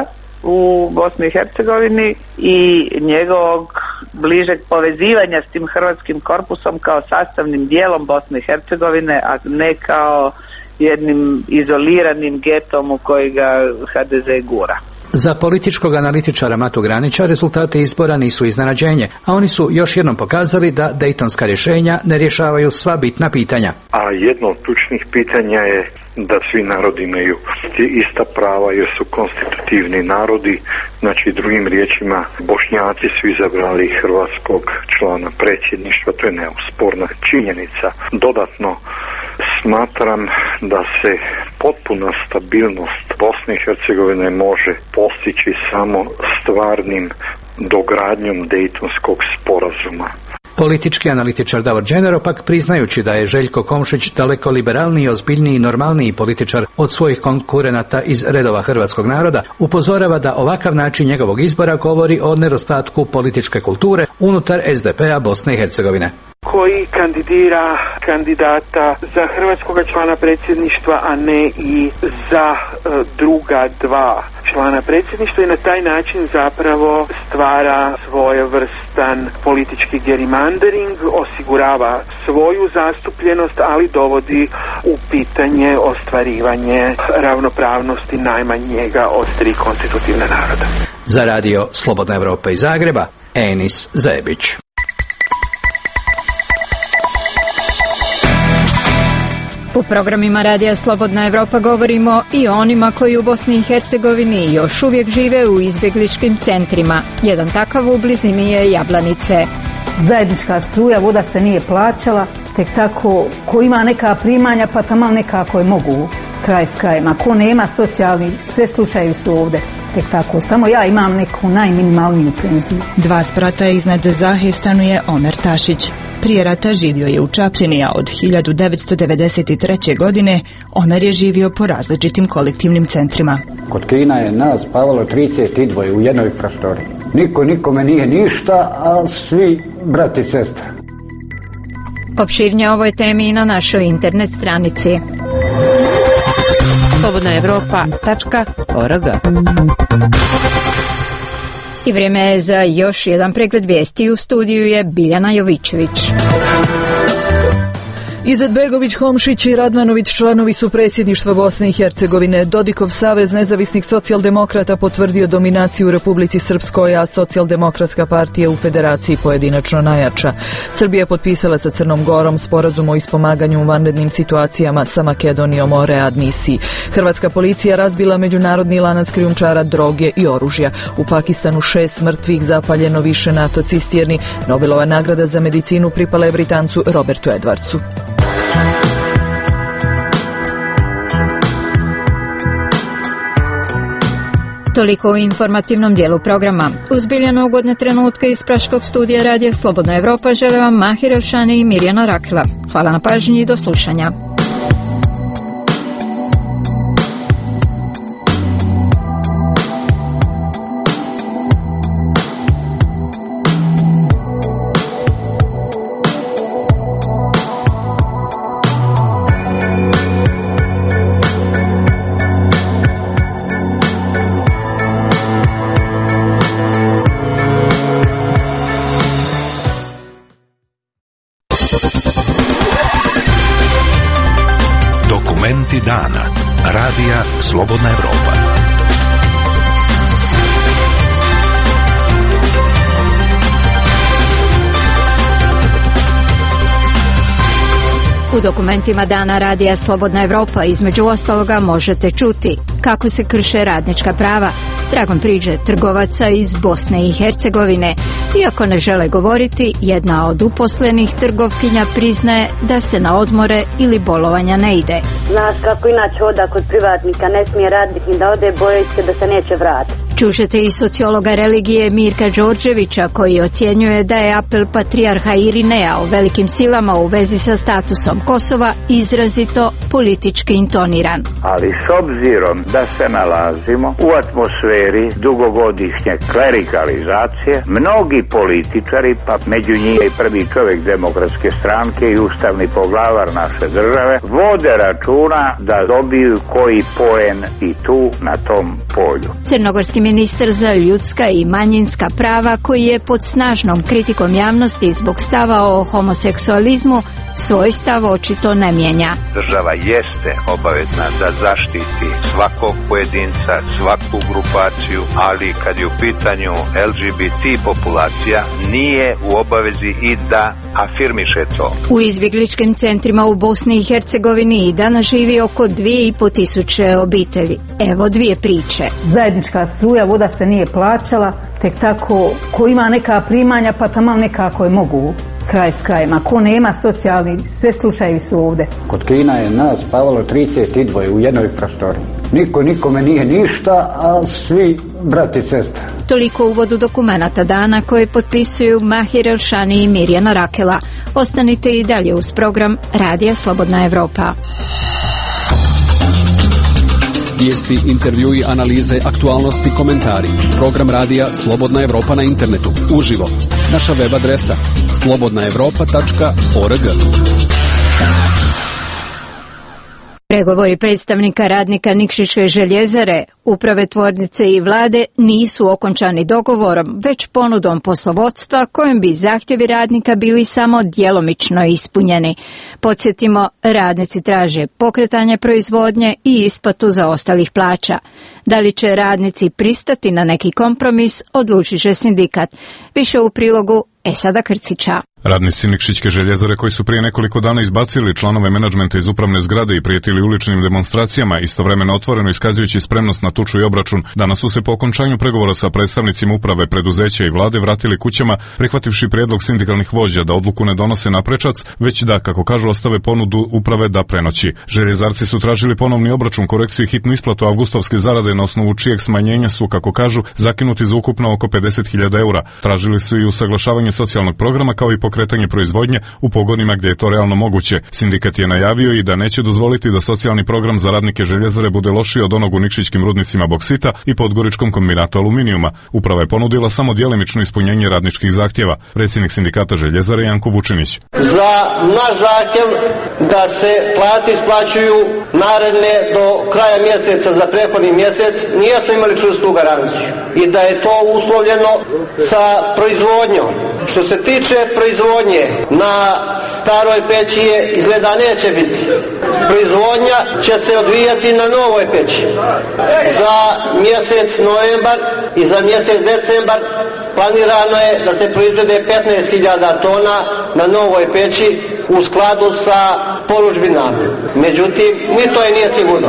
u Bosni i Hercegovini i njegovog bližeg povezivanja s tim hrvatskim korpusom kao sastavnim dijelom Bosne i Hercegovine, a ne kao jednim izoliranim getom u koji ga ha de ze gura. Za političkog analitičara Matu Granića rezultati izbora nisu iznenađenje, a oni su još jednom pokazali da dejtonska rješenja ne rješavaju sva bitna pitanja. A jedno od ključnih pitanja je da svi narodi imaju ista prava jer su konstitutivni narodi, znači drugim riječima Bošnjaci su izabrali hrvatskog člana predsjedništva, to je neosporna činjenica. Dodatno smatram da se potpuna stabilnost Bosne i Hercegovine može postići samo stvarnim dogradnjom Dejtonskog sporazuma. Politički analitičar Davor Dženero pak, priznajući da je Željko Komšić daleko liberalniji, ozbiljniji i normalniji političar od svojih konkurenata iz redova hrvatskog naroda, upozorava da ovakav način njegovog izbora govori o nedostatku političke kulture unutar es de pea Bosne i Hercegovine. Koji kandidira kandidata za hrvatskoga člana predsjedništva, a ne i za e, druga dva člana predsjedništva i na taj način zapravo stvara svojevrstan politički gerrymandering, osigurava svoju zastupljenost, ali dovodi u pitanje ostvarivanje ravnopravnosti najmanjega od tri konstitutivne naroda. Za radio Slobodna Evropa iz Zagreba, Enis Zebić. U programima Radija Slobodna Evropa govorimo i o onima koji u Bosni i Hercegovini još uvijek žive u izbjegličkim centrima. Jedan takav u blizini je Jablanice. Zajednička struja, voda se nije plaćala, tek tako ko ima neka primanja pa tamo nekako je mogu kraj s krajem. Ako nema socijalni, sve slučajevi su ovdje. Tek tako, samo ja imam neku najminimalniju penziju. Dva sprata iznad Zahe stanuje Omer Tašić. Prije rata živio je u Čapljini, a od hiljadu devetsto devedeset treće. godine Omer je živio po različitim kolektivnim centrima. Kod Kina je nas spavalo trideset dva u jednoj prostori. Niko nikome nije ništa, a svi brat i sestra. Opširnije o ovoj temi i na našoj internet stranici. slobodna evropa tačka org. I vrijeme je za još jedan pregled vijesti. U studiju je Biljana Jovićević. Izetbegović, Komšić i Radmanović članovi su predsjedništva Bosne i Hercegovine. Dodikov savez nezavisnih socijaldemokrata potvrdio dominaciju u Republici Srpskoj, a socijaldemokratska partija u federaciji pojedinačno najjača. Srbija je potpisala sa Crnom Gorom sporazum o ispomaganju u vanrednim situacijama sa Makedonijom o readmisiji. Hrvatska policija razbila međunarodni lanac krijumčara droge i oružja. U Pakistanu šest mrtvih, zapaljeno više NATO cisterni. Nobelova nagrada za medicinu pripala je Britancu Robertu Edwardsu. Toliko u informativnom dijelu programa. Uz Biljanu ugodne trenutke iz Praškog studija Radija Slobodna Evropa žele vam Mahir Elšani i Mirjana Rakila. Hvala na pažnji i do slušanja. Dokumenti dana. Radija Slobodna Evropa. U dokumentima dana Radija Slobodna Evropa između ostaloga možete čuti kako se krše radnička prava. Dragan priđe trgovaca iz Bosne i Hercegovine. Iako ne žele govoriti, jedna od uposlenih trgovkinja priznaje da se na odmore ili bolovanja ne ide. Znaš kako inače oda kod privatnika, ne smije radnik ni da ode, bojeći se da se neće vratiti. Čušete i sociologa religije Mirka Đorđevića koji ocjenjuje da je apel patrijarha Irineja o velikim silama u vezi sa statusom Kosova izrazito politički intoniran. Ali s obzirom da se nalazimo u atmosferi dugogodišnje klerikalizacije, mnogi političari, pa među njih i prvi čovjek Demokratske stranke i ustavni poglavar naše države, vode računa da dobiju koji poen i tu na tom polju. Crnogorski ministar za ljudska i manjinska prava koji je pod snažnom kritikom javnosti zbog stava o homoseksualizmu svoj stav očito ne mijenja. Država jeste obavezna da zaštiti svakog pojedinca, svaku grupaciju, ali kad je u pitanju L G B T populacija nije u obavezi i da afirmiše to. U izbjegličkim centrima u Bosni i Hercegovini i danas živi oko dvije i po tisuće obitelji. Evo dvije priče. Zajednička struja, voda se nije plaćala, tek tako ko ima neka primanja pa tamo nekako je mogu kraj s krajima. Ko nema socijalni, sve slučajevi su ovdje. Kod Kina je nas spavalo trideset dva u jednoj prostori. Niko nikome nije ništa, a svi brati i sestre. Toliko u uvodu dokumenata dana koje potpisuju Mahir Elšani i Mirjana Rakela. Ostanite i dalje uz program Radija Slobodna Evropa. Vijesti, intervjui, analize, aktualnosti, komentari. Program Radija Slobodna Evropa na internetu. Uživo. Naša web adresa slobodna evropa tačka org. Pregovori predstavnika radnika Nikšićke željezare, uprave tvornice i vlade nisu okončani dogovorom, već ponudom poslovodstva kojim bi zahtjevi radnika bili samo djelomično ispunjeni. Podsjetimo, radnici traže pokretanje proizvodnje i isplatu zaostalih plaća. Da li će radnici pristati na neki kompromis, odlučit će sindikat. Više u prilogu Esada Krcića. Radnici Nikšićke željezare koji su prije nekoliko dana izbacili članove menadžmenta iz upravne zgrade i prijetili uličnim demonstracijama, istovremeno otvoreno iskazujući spremnost na tuču i obračun, danas su se po okončanju pregovora sa predstavnicima uprave, preduzeća i vlade vratili kućama, prihvativši prijedlog sindikalnih vođa da odluku ne donose na prečac, već da, kako kažu, ostave ponudu uprave da prenoći. Željezarci su tražili ponovni obračun, korekciju i hitnu isplatu avgustovske zarade na osnovu čijeg smanjenja su, kako kažu, zakinuti za ukupno oko pedeset hiljada eura. Tražili su i usaglašavanje socijalnog programa kao i pokretanje proizvodnje u pogonima gdje je to realno moguće. Sindikat je najavio i da neće dozvoliti da socijalni program za radnike željezare bude lošiji od onog u nikšićkim rudnicima boksita i podgoričkom kombinatu aluminijuma. Uprava je ponudila samo djelimično ispunjenje radničkih zahtjeva. Predsjednik sindikata željezare Janko Vučinić. Za naš zahtjev da se plate isplaćuju naredne do kraja mjeseca za prethodni mjesec nijesmo imali čvrstu garanciju i da je to uslovljeno sa proizvodnjom. Što se tiče proizvodnje, na staroj peći je izgleda neće biti. Proizvodnja će se odvijati na novoj peći. Za mjesec novembar i za mjesec decembar planirano je da se proizvede petnaest hiljada tona na novoj peći u skladu sa porudžbinama. Međutim, ni to je nije sigurno.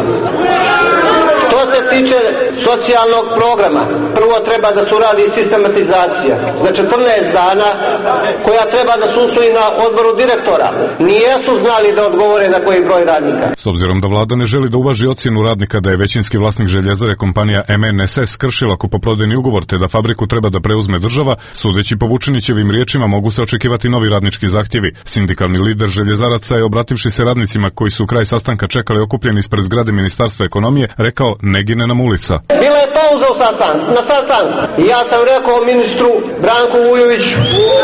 Što se tiče socijalnog programa, prvo treba da se uradi sistematizacija za četrnaest dana koja treba da se usvoji na odboru direktora. Nijesu znali da odgovore na koji broj radnika. S obzirom da vlada ne želi da uvaži ocjenu radnika da je većinski vlasnik željezare kompanija M N S S kršila kupoprodajni ugovor te da fabriku treba da preuzme država, sudeći po Vučinićevim riječima mogu se očekivati novi radnički zahtjevi. Sindikalni lider željezaraca je, obrativši se radnicima koji su kraj sastanka čekali okupljeni ispred zgrade Ministarstva ekonomije, rekao: ne gine nam ulica. Bila je pauza u sastanku, na sastanku. I ja sam rekao ministru Branku Vujoviću,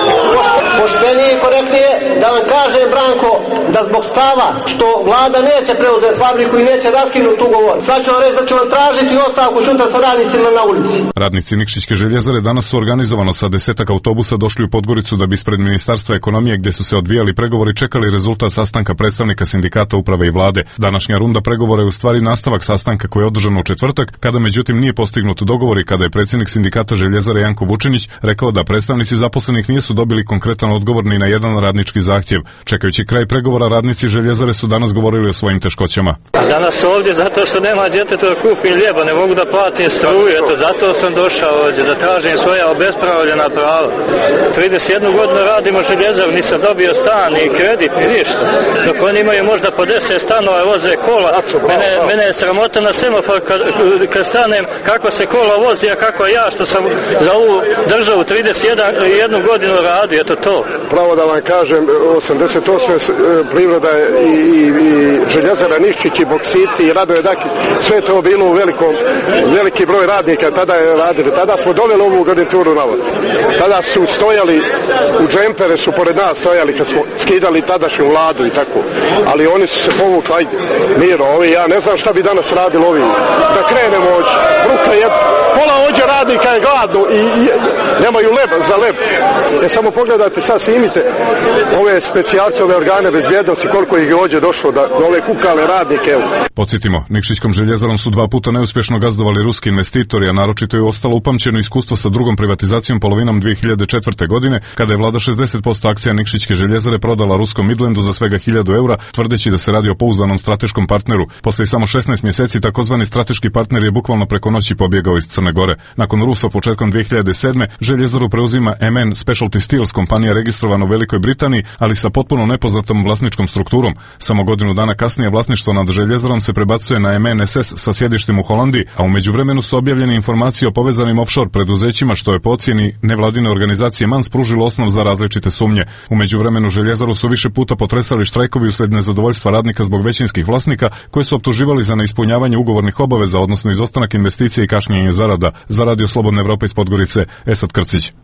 poštenije i korektnije da vam kažem, Branko, da zbog stava što vlada neće preuzeti fabriku i neće raskinuti ugovor, sad ću vam reći da ću vam tražiti ostavku sutra sa radnicima na ulici. Radnici Nikšićke željezare danas su organizovano sa desetak autobusa došli u Podgoricu da bi ispred Ministarstva ekonomije, gdje su se odvijali pregovori, čekali rezultat sastanka predstavnika sindikata, uprave i vlade. Današnja runda pregovora je u stvari nastavak sastanka koji je održan u četvrtak, kada međutim nije postignut dogovor i kada je predsjednik sindikata željezare Janko Vučinić rekao da predstavnici zaposlenih nisu dobili konkretan odgovor ni na jedan radnički zahtjev. Čekajući kraj pregovora, radnici željezare su danas govorili o svojim teškoćama. Danas ovdje zato što nema djetetu da kupim lijeba, ne mogu da platim struju, eto zato sam došao ovdje da tražim svoja obespravljena prava. trideset jednu godinu radimo željezaru, nisam dobio stan ni kredit ni ništa. Dok oni imaju možda po deset stanova, voze kola. Mene, mene je sramota na semafor kad, kad stanem kako se kola vozi, a kako ja što sam za ovu državu trideset jednu godinu radio, eto to. Pravo da vam kažem, osamdeset osme privreda i, i, i željezara Nikšić i Boksiti i Radoje Daki, sve to bilo u velikom, veliki broj radnika tada je radili. Tada smo doveli ovu garnituru na vod. Tada su stojali u džempere, su pored nas stojali kad smo skidali tadašnju vladu i tako. Ali oni su se povukli, ajde, miro, ovi, ja ne znam šta bi danas radili ovi. Da krenemo ođe, bruka je, pola ođe radnika je gladno i, i nemaju leba za leb. E samo pogledajte, sad snimite ove specijalce, ove organe bezbjednosti, koliko ih je ođe došlo da, da ove kukale radnike. Evo. Podsjetimo, Nikšićkom željezarom su dva puta neuspješno gazdovali ruski investitori, a naročito je ostalo upamćeno iskustvo sa drugom privatizacijom polovinom dvije hiljade četvrte. godine, kada je vlada šezdeset posto akcija Nikšićke željezare prodala ruskom Midlandu za svega hiljadu eura, tvrdeći da se radi o pouzdanom strateškom partneru. Poslije samo šesnaest mjeseci takozvani strateški partner je bukvalno preko noći pobjegao iz Crne Gore. Nakon Rusa početkom dvije hiljade sedme. željezaru preuzima M N Specialty Steels, kompanija registrovana u Velikoj Britaniji, ali sa potpuno nepoznatom vlasničkom strukturom. Samo godinu dana kasnije vlasništvo nad željezarom se prebacuje na M N S S sa sjedištem u Holandiji, a u međuvremenu su objavljene informacije o povezanim offshore preduzećima, što je po ocjeni nevladine organizacije M A N S pružilo osnov za različite sumnje. U međuvremenu željezaru su više puta potresali štrajkovi uslijed nezadovoljstva radnika zbog većinskih vlasnika, koji su optuživali za neispunjavanje ugovornih obaveza, odnosno izostanak investicija i kašnjenje zarada. Za Radio Slobodna Evropa iz Podgorice, Esad Krcić.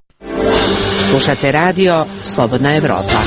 Slušate radio Slobodna Evropa.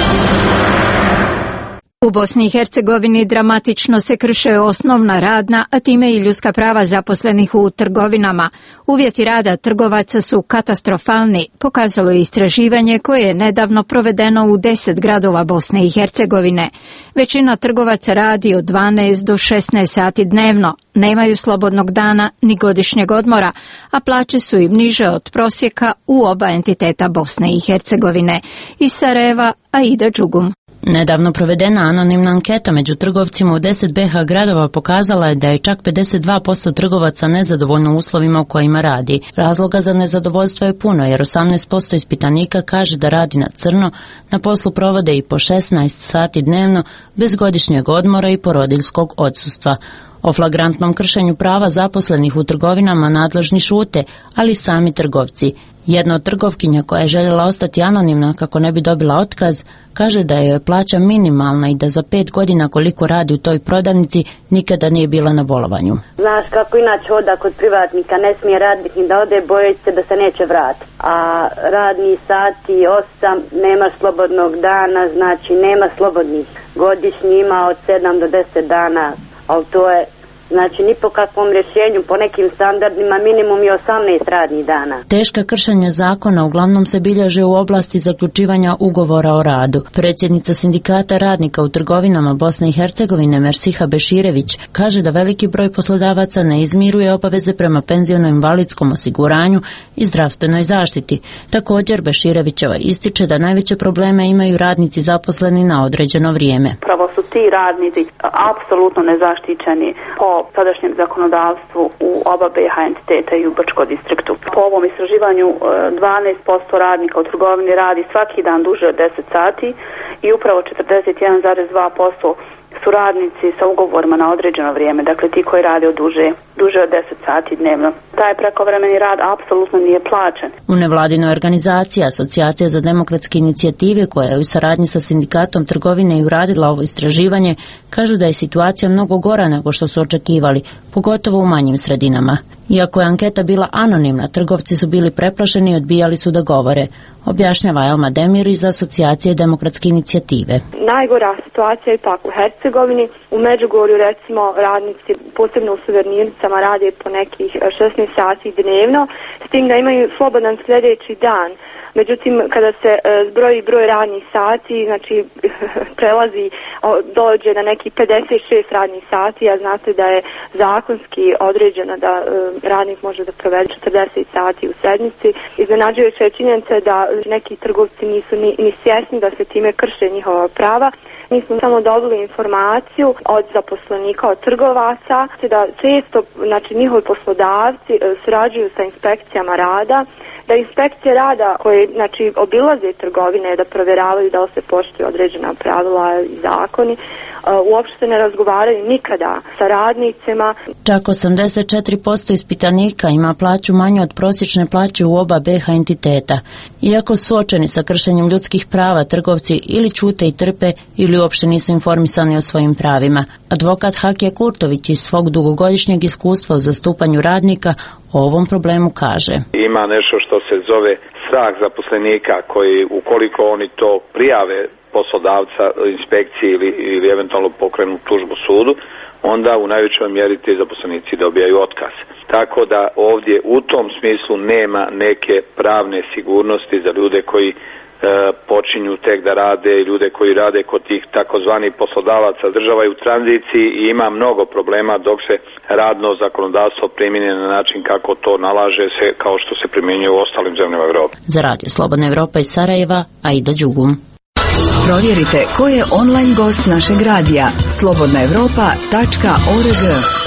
U Bosni i Hercegovini dramatično se krše osnovna radna, a time i ljudska prava zaposlenih u trgovinama. Uvjeti rada trgovaca su katastrofalni, pokazalo je istraživanje koje je nedavno provedeno u deset gradova Bosne i Hercegovine. Većina trgovaca radi od dvanaest do šesnaest sati dnevno, nemaju slobodnog dana ni godišnjeg odmora, a plaće su im niže od prosjeka u oba entiteta Bosne i Hercegovine. Iz Sarajeva, Aida Đugum. Nedavno provedena anonimna anketa među trgovcima u deset B H gradova pokazala je da je čak pedeset dva posto trgovaca nezadovoljno uslovima u kojima radi. Razloga za nezadovoljstvo je puno, jer osamnaest posto ispitanika kaže da radi na crno, na poslu provode i po šesnaest sati dnevno, bez godišnjeg odmora i porodiljskog odsustva. O flagrantnom kršenju prava zaposlenih u trgovinama nadležni šute, ali sami trgovci. Jedna od trgovkinja koja je željela ostati anonimna kako ne bi dobila otkaz, kaže da je plaća minimalna i da za pet godina koliko radi u toj prodavnici nikada nije bila na bolovanju. Znaš kako inače oda kod privatnika ne smije raditi ni da ode, bojeći se da se neće vratiti. A radni sati osam, nema slobodnog dana, znači nema slobodnih. Godišnji ima od sedam do deset dana, ali to je znači ni po kakvom rješenju, po nekim standardima minimum je osamnaest radnih dana. Teška kršenja zakona uglavnom se bilježe u oblasti zaključivanja ugovora o radu. Predsjednica sindikata radnika u trgovinama Bosne i Hercegovine Mersiha Beširević kaže da veliki broj poslodavaca ne izmiruje obaveze prema penziono-invalidskom osiguranju i zdravstvenoj zaštiti. Također Beširevićeva ističe da najveće probleme imaju radnici zaposleni na određeno vrijeme. Pravo su ti radnici apsolutno nezaštićeni po sadašnjem zakonodavstvu u oba B H entiteta i u Brčkom distriktu. Po ovom istraživanju dvanaest posto radnika u trgovini radi svaki dan duže od deset sati i upravo četrdeset jedan zarez dva posto su radnici sa ugovorima na određeno vrijeme, dakle ti koji rade od duže duže od deset sati dnevno. Taj prekovremeni rad apsolutno nije plaćen. U nevladinoj organizaciji Asocijacija za demokratske inicijative, koja je u saradnji sa sindikatom trgovine i uradila ovo istraživanje, kažu da je situacija mnogo gora nego što su očekivali, pogotovo u manjim sredinama. Iako je anketa bila anonimna, trgovci su bili preplašeni i odbijali su da govore, objašnjava Elma Demir iz Asocijacije demokratske inicijative. Najgora situacija je ipak u Hercegovini. U Međugorju recimo radnici, posebno u suvenirnicama, rade po nekih šesnaest sati dnevno, s tim da imaju slobodan sljedeći dan. Međutim, kada se e, zbroji broj radnih sati, znači prelazi, o, dođe na neki pedeset šest radnih sati, a znate da je zakonski određeno da e, radnik može da provede četrdeset sati u sedmici. Iznenađujuća je činjenica da neki trgovci nisu ni, ni svjesni da se time krše njihova prava. Mi smo samo dobili informaciju od zaposlenika, od trgovaca, da često, znači, njihovi poslodavci e, surađuju sa inspekcijama rada, da inspekcije rada koje, znači, obilaze trgovine, da provjeravaju da se poštuju određena pravila i zakoni, uopšte ne razgovaraju nikada sa radnicima. Čak osamdeset četiri posto ispitanika ima plaću manju od prosječne plaće u oba be ha entiteta. Iako su suočeni sa kršenjem ljudskih prava, trgovci ili ćute i trpe ili uopšte nisu informisani o svojim pravima. Advokat Hakija Kurtović iz svog dugogodišnjeg iskustva u zastupanju radnika o ovom problemu kaže. Ima nešto što se zove strah zaposlenika koji, ukoliko oni to prijave poslodavca, inspekciji ili, ili eventualno pokrenu tužbu sudu, onda u najvećoj mjeri ti zaposlenici dobijaju otkaz. Tako da ovdje u tom smislu nema neke pravne sigurnosti za ljude koji e, počinju tek da rade, ljude koji rade kod tih takozvanih poslodavaca. Država je u tranziciji i ima mnogo problema dok se radno zakonodavstvo primjenjuje na način kako to nalaže se, kao što se primjenjuje u ostalim zemljama Evrope. Za Radio Slobodna Evropa iz Sarajeva, Aida Đugum. Provjerite ko je online gost našeg radija slobodna evropa tačka org.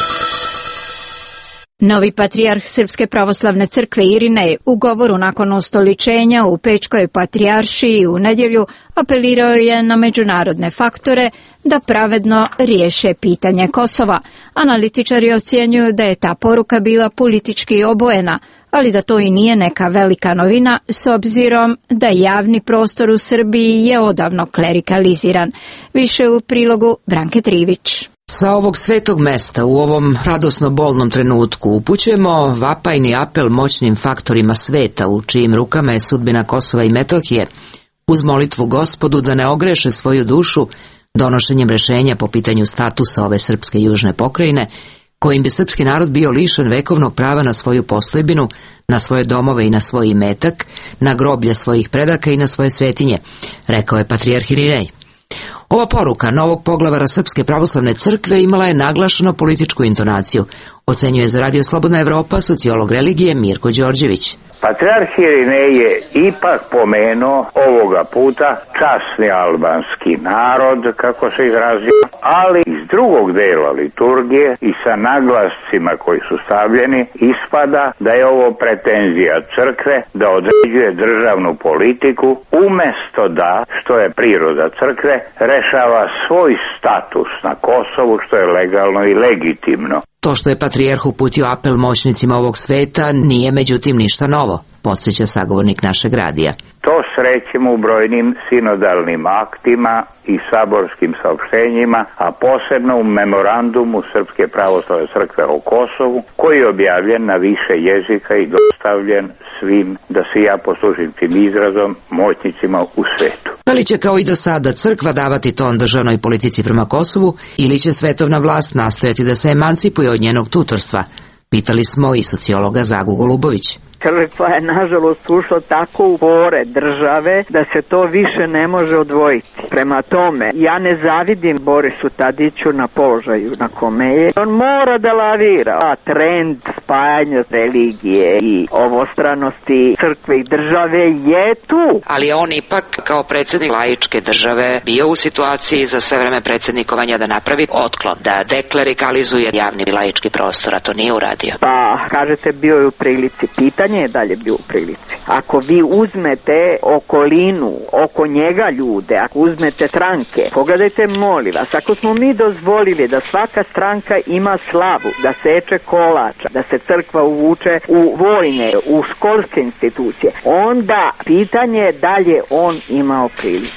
Novi patrijarh Srpske pravoslavne crkve Irinej u govoru nakon ustoličenja u Pečkoj patrijaršiji u nedjelju apelirao je na međunarodne faktore da pravedno riješe pitanje Kosova. Analitičari ocjenjuju da je ta poruka bila politički obojena, ali da to i nije neka velika novina s obzirom da javni prostor u Srbiji je odavno klerikaliziran. Više u prilogu Branke Trivić. Sa ovog svetog mesta u ovom radosno bolnom trenutku upućujemo vapajni apel moćnim faktorima sveta u čijim rukama je sudbina Kosova i Metohije, uz molitvu Gospodu da ne ogreše svoju dušu donošenjem rješenja po pitanju statusa ove srpske južne pokrajine, kojim bi srpski narod bio lišen vekovnog prava na svoju postojbinu, na svoje domove i na svoj imetak, na groblja svojih predaka i na svoje svetinje, rekao je patrijarh Irinej. Ova poruka novog poglavara Srpske pravoslavne crkve imala je naglašeno političku intonaciju, ocenjuje za Radio Slobodna Evropa sociolog religije Mirko Đorđević. Patrijarh Irinej je ipak pomenuo ovoga puta časni albanski narod, kako se izrazio, ali iz drugog dela liturgije i sa naglascima koji su stavljeni ispada da je ovo pretenzija crkve da određuje državnu politiku umjesto da, što je priroda crkve, rešava svoj status na Kosovu, što je legalno i legitimno. To što je patrijarh uputio apel moćnicima ovog sveta nije međutim ništa novo, podsjeća sagovornik našeg radija. To srećemo u brojnim sinodalnim aktima i saborskim saopštenjima, a posebno u memorandumu Srpske pravoslavne crkve o Kosovu, koji je objavljen na više jezika i dostavljen svim, da se ja poslužim tim izrazom, moćnicima u svetu. Da li će kao i do sada crkva davati ton državnoj politici prema Kosovu ili će svetovna vlast nastojati da se emancipuje od njenog tutorstva? Pitali smo i sociologa Zagu Golubović. Crkva je nažalost ušla tako u pore države da se to više ne može odvojiti. Prema tome, ja ne zavidim Borisu Tadiću na položaju na kome je. On mora da lavira. A trend spajanja religije i obostranosti crkve i države je tu. Ali on ipak kao predsjednik laičke države bio u situaciji za sve vreme predsjednikovanja da napravi otklon, da deklerikalizuje javni laički prostor, a to nije uradio. Pa, kažete, bio je u prilici. Pitanje je dalje bio u prilici. Ako vi uzmete okolinu, oko njega ljude, ako uzmete stranke, pogledajte, molim vas, ako smo mi dozvolili da svaka stranka ima slavu, da seče kolača, da se crkva uvuče u vojne, u školske institucije, onda pitanje je da li je on imao priliku.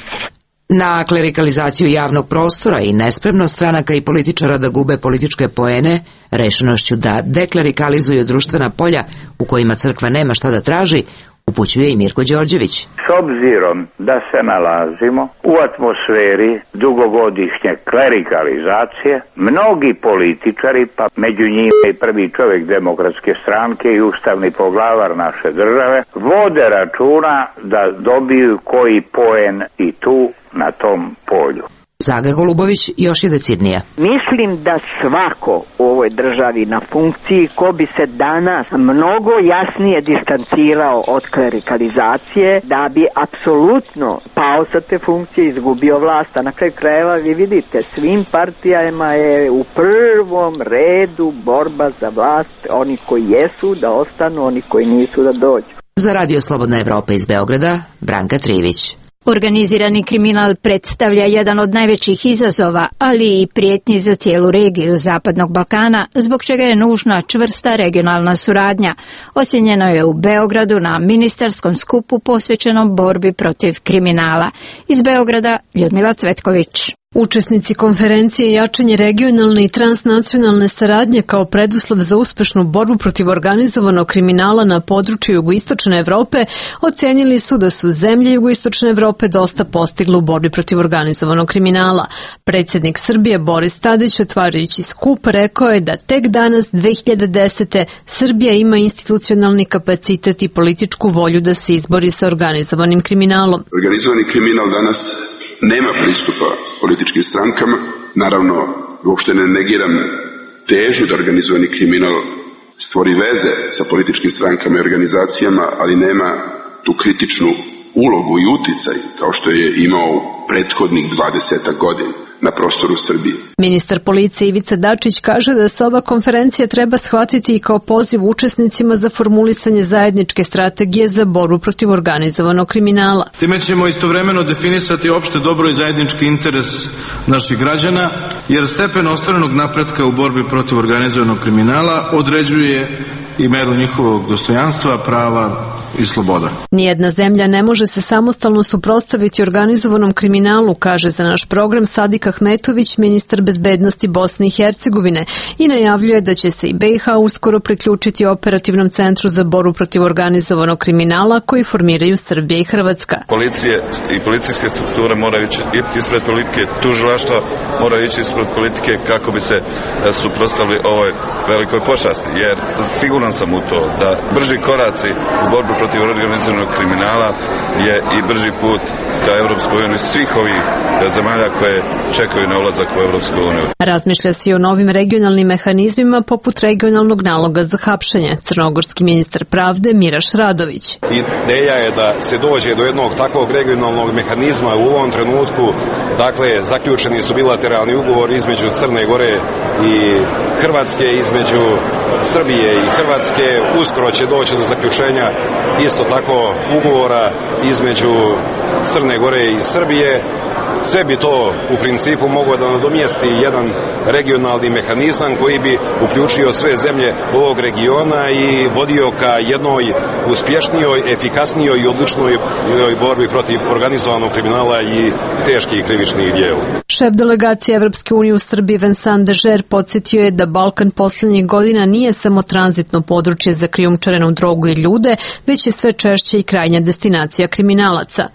Na klerikalizaciju javnog prostora i nespremnost stranaka i političara da gube političke poene, rešenošću da deklerikalizuju društvena polja u kojima crkva nema šta da traži, upućuje i Mirko Đorđević. S obzirom da se nalazimo u atmosferi dugogodišnje klerikalizacije, mnogi političari, pa među njima i prvi čovjek Demokratske stranke i ustavni poglavar naše države, vode računa da dobiju koji poen i tu na tom polju. Zaga Golubović još je decidnija. Mislim da svako u ovoj državi na funkciji ko bi se danas mnogo jasnije distancirao od klerikalizacije, da bi apsolutno pao sa te funkcije, izgubio vlast. A na kraju krajeva vi vidite, svim partijama je u prvom redu borba za vlast, oni koji jesu da ostanu, oni koji nisu da dođu. Za Radio Slobodna Evropa iz Beograda, Branka Trivić. Organizirani kriminal predstavlja jedan od najvećih izazova, ali i prijetnji za cijelu regiju Zapadnog Balkana, zbog čega je nužna čvrsta regionalna suradnja. Osjenjeno je u Beogradu na ministarskom skupu posvećenom borbi protiv kriminala. Iz Beograda, Ljudmila Cvetković. Učesnici konferencije Jačanje regionalne i transnacionalne saradnje kao preduslov za uspešnu borbu protiv organizovanog kriminala na području jugoistočne Evrope ocenili su da su zemlje jugoistočne Evrope dosta postigle u borbi protiv organizovanog kriminala. Predsjednik Srbije Boris Tadić, otvarajući skup, rekao je da tek danas dve hiljade desete. Srbija ima institucionalni kapacitet i političku volju da se izbori sa organizovanim kriminalom. Organizovani kriminal danas nema pristupa političkim strankama. Naravno, uopšte ne negiram težnju da organizovani kriminal stvori veze sa političkim strankama i organizacijama, ali nema tu kritičnu ulogu i uticaj kao što je imao u prethodnih dvadesetak godina na prostoru Srbije. Ministar policije Ivica Dačić kaže da se ova konferencija treba shvatiti i kao poziv učesnicima za formulisanje zajedničke strategije za borbu protiv organizovanog kriminala. Time ćemo istovremeno definisati opšte dobro i zajednički interes naših građana, jer stepen ostvarenog napretka u borbi protiv organizovanog kriminala određuje i meru njihovog dostojanstva, prava i sloboda. Nijedna zemlja ne može se samostalno suprotstaviti organizovanom kriminalu, kaže za naš program Sadik Ahmetović, ministar bezbednosti Bosne i Hercegovine, i najavljuje da će se i be i ha uskoro priključiti operativnom centru za borbu protiv organizovanog kriminala koji formiraju Srbija i Hrvatska. Policije i policijske strukture moraju ići ispred politike, tužilaštva moraju ići ispred politike kako bi se suprotstavili ovoj velikoj pošasti, jer siguran sam u to da brži koraci u borbu protiv organizovanog kriminala je i brži put ka Evropskoj uniji svih ovih zemalja koje čekaju na ulazak u Evropsku uniju. Razmišlja se i o novim regionalnim mehanizmima poput regionalnog naloga za hapšenje. Crnogorski ministar pravde Miraš Radović. Ideja je da se dođe do jednog takvog regionalnog mehanizma u ovom trenutku. Dakle, zaključeni su bilateralni ugovori između Crne Gore i Hrvatske, između Srbije i Hrvatske. Uskoro će doći do zaključenja isto tako ugovora između Crne Gore i Srbije. Sve bi to u principu moglo da nadomjesti jedan regionalni mehanizam koji bi uključio sve zemlje ovog regiona i vodio ka jednoj uspješnijoj, efikasnijoj i odlučnoj borbi protiv organizovanog kriminala i teških krivičnih djela. Šef delegacije Evropske unije u Srbiji Vincent Dežer podsjetio je da Balkan posljednjih godina nije samo tranzitno područje za krijumčarenu drogu i ljude, već je sve češće i krajnja destinacija kriminalaca.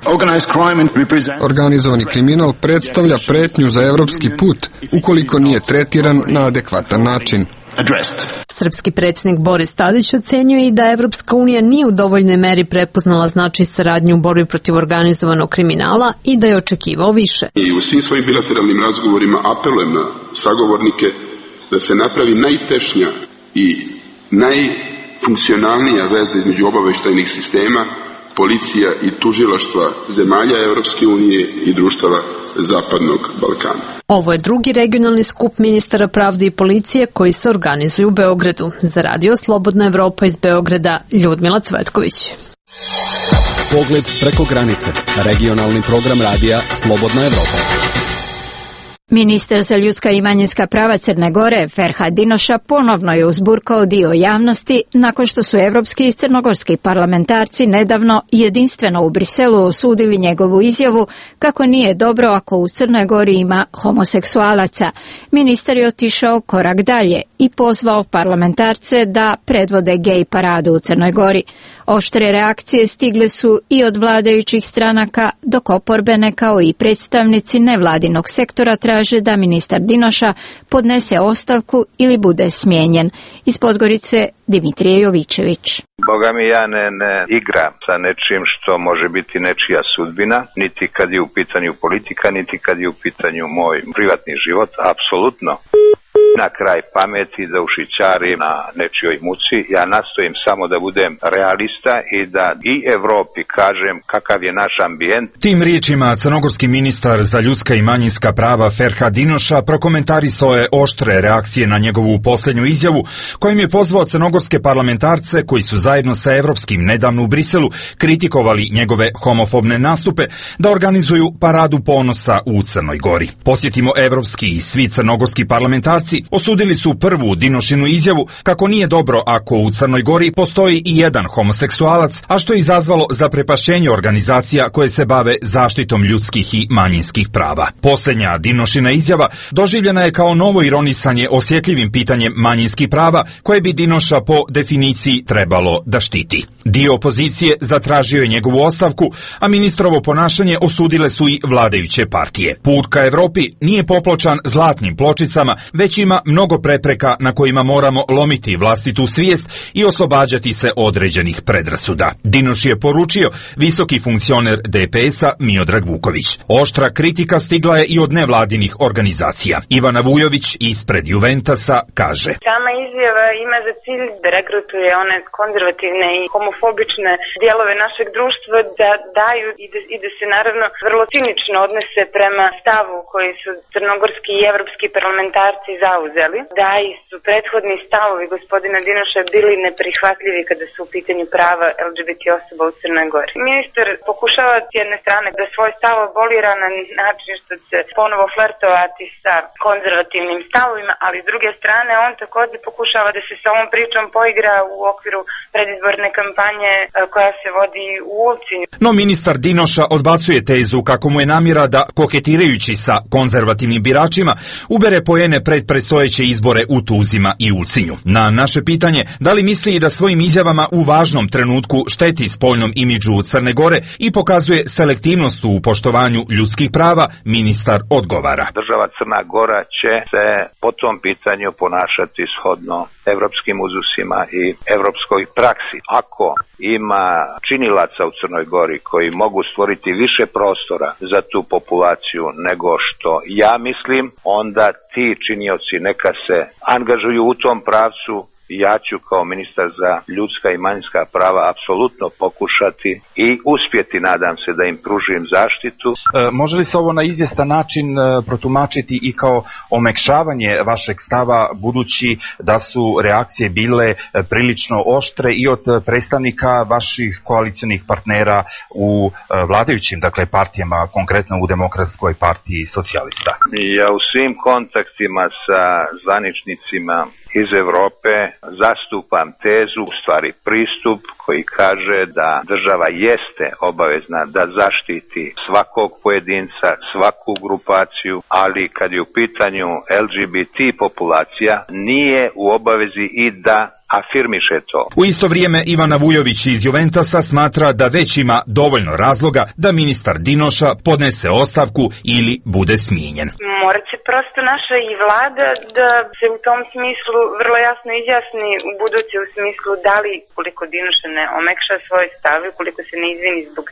Organizovani kriminal predstavlja pretnju za evropski put ukoliko nije tretiran na adekvatan način. Srpski predsjednik Boris Tadić ocenjuje i da Evropska unija nije u dovoljnoj meri prepoznala značaj saradnje u borbi protiv organizovanog kriminala i da je očekivao više. I u svim svojim bilateralnim razgovorima apelujem na sagovornike da se napravi najtešnja i najfunkcionalnija veza između obaveštajnih sistema, policija i tužilaštva zemalja Europske unije i društava Zapadnog Balkana. Ovo je drugi regionalni skup ministara pravde i policije koji se organizuju u Beogradu. Za radio Slobodna Evropa iz Beograda, Ljudmila Cvetković. Pogled preko granice. Regionalni program radija Slobodna Evropa. Ministar za ljudska i manjinska prava Crne Gore, Ferhat Dinoša, ponovno je uzburkao dio javnosti nakon što su evropski i crnogorski parlamentarci nedavno jedinstveno u Briselu osudili njegovu izjavu kako nije dobro ako u Crnoj Gori ima homoseksualaca. Ministar je otišao korak dalje i pozvao parlamentarce da predvode gej paradu u Crnoj Gori. Oštre reakcije stigle su i od vladajućih stranaka, dok oporbene kao i predstavnici nevladinog sektora traže da ministar Dinoša podnese ostavku ili bude smijenjen. Iz Podgorice Dimitrije Jovičević. Boga mi, ja ne, ne igram sa nečim što može biti nečija sudbina, niti kad je u pitanju politika, niti kad je u pitanju moj privatni život, apsolutno. Na kraj pameti da ušićarim na nečijoj muci, ja nastojim samo da budem realista i da i Evropi kažem kakav je naš ambijent. Tim riječima crnogorski ministar za ljudska i manjinska prava Ferhat Dinoša prokomentarisao je oštre reakcije na njegovu posljednju izjavu kojim je pozvao crnogorske parlamentarce koji su zajedno sa evropskim nedavno u Briselu kritikovali njegove homofobne nastupe da organizuju paradu ponosa u Crnoj Gori. Posjetimo, evropski i svi crnogorski parlamentarci osudili su prvu Dinošinu izjavu kako nije dobro ako u Crnoj Gori postoji i jedan homoseksualac, a što je izazvalo zaprepašćenje organizacija koje se bave zaštitom ljudskih i manjinskih prava. Posljednja Dinošina izjava doživljena je kao novo ironisanje osjetljivim pitanjem manjinskih prava koje bi Dinoša po definiciji trebalo da štiti. Dio opozicije zatražio je njegovu ostavku, a ministrovo ponašanje osudile su i vladajuće partije. Put ka Evropi nije popločan zlatnim pločicama, već ima mnogo prepreka na kojima moramo lomiti vlastitu svijest i oslobađati se određenih predrasuda. Dinoš je poručio visoki funkcioner D P S-a Miodrag Vuković. Oštra kritika stigla je i od nevladinih organizacija. Ivana Vujović ispred Juventasa kaže: Sama izjava ima za cilj da regrutuje one konzervativne i homofobične dijelove našeg društva, da daju i da, i da se naravno vrlo cinično odnese prema stavu koji su crnogorski i evropski parlamentarci zauzeli, da i su prethodni stavovi gospodina Dinoša bili neprihvatljivi kada su u pitanju prava L G B T osoba u Crnoj Gori. Ministar pokušava s jedne strane da svoj stav abolira na način što će ponovo flertovati sa konzervativnim stavovima, ali s druge strane on također pokušava da se sa ovom pričom poigra u okviru predizborne kampanje koja se vodi u Ulcinju. No ministar Dinoša odbacuje tezu kako mu je namjera da, koketirajući sa konzervativnim biračima, ubere poene pred predstojeće izbore u Tuzima i Ulcinju. Na naše pitanje da li misli da svojim izjavama u važnom trenutku šteti spoljnom imidžu Crne Gore i pokazuje selektivnost u poštovanju ljudskih prava, ministar odgovara: Država Crna Gora će se po tom pitanju ponašati shodno evropskim uzusima i evropskoj praksi. Ako ima činilaca u Crnoj Gori koji mogu stvoriti više prostora za tu populaciju nego što ja mislim, onda ti činioci neka se angažuju u tom pravcu. Ja ću kao ministar za ljudska i manjinska prava apsolutno pokušati i uspjeti, nadam se, da im pružim zaštitu. E, može li se ovo na izvjestan način e, protumačiti i kao omekšavanje vašeg stava, budući da su reakcije bile e, prilično oštre i od predstavnika vaših koalicionih partnera u e, vladajućim, dakle, partijama, konkretno u Demokratskoj partiji socijalista? Ja u svim kontaktima sa zvaničnicima iz Europe zastupam tezu, u stvari pristup koji kaže da država jeste obavezna da zaštiti svakog pojedinca, svaku grupaciju, ali kad je u pitanju L G B T populacija nije u obavezi i da afirmiše to. U isto vrijeme Ivana Vujović iz Juventasa smatra da već ima dovoljno razloga da ministar Dinoša podnese ostavku ili bude smijenjen. Morat će prosto naša i vlada da se u tom smislu vrlo jasno izjasni u buduće u smislu da li koliko Dinoša ne omekša svoje stave, koliko se ne izvini zbog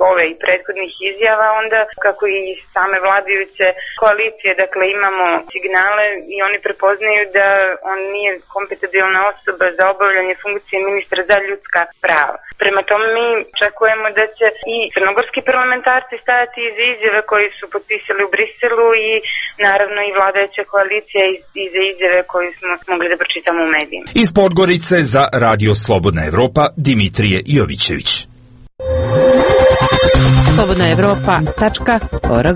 ove i prethodnih izjava, onda kako i same vladajuće koalicije, dakle imamo signale i oni prepoznaju da on nije kompatibilna osoba za obavljanje funkcije ministra za ljudska prava. Prema tome mi očekujemo da će i crnogorski parlamentarci stajati iza izjave koji su potpisali u Briselu i naravno i vladajuća koalicija iza izjave koju smo mogli da pročitamo u medijima. Iz Podgorice za Radio Slobodna Evropa Dimitrije Jovićević. slobodna evropa tačka org.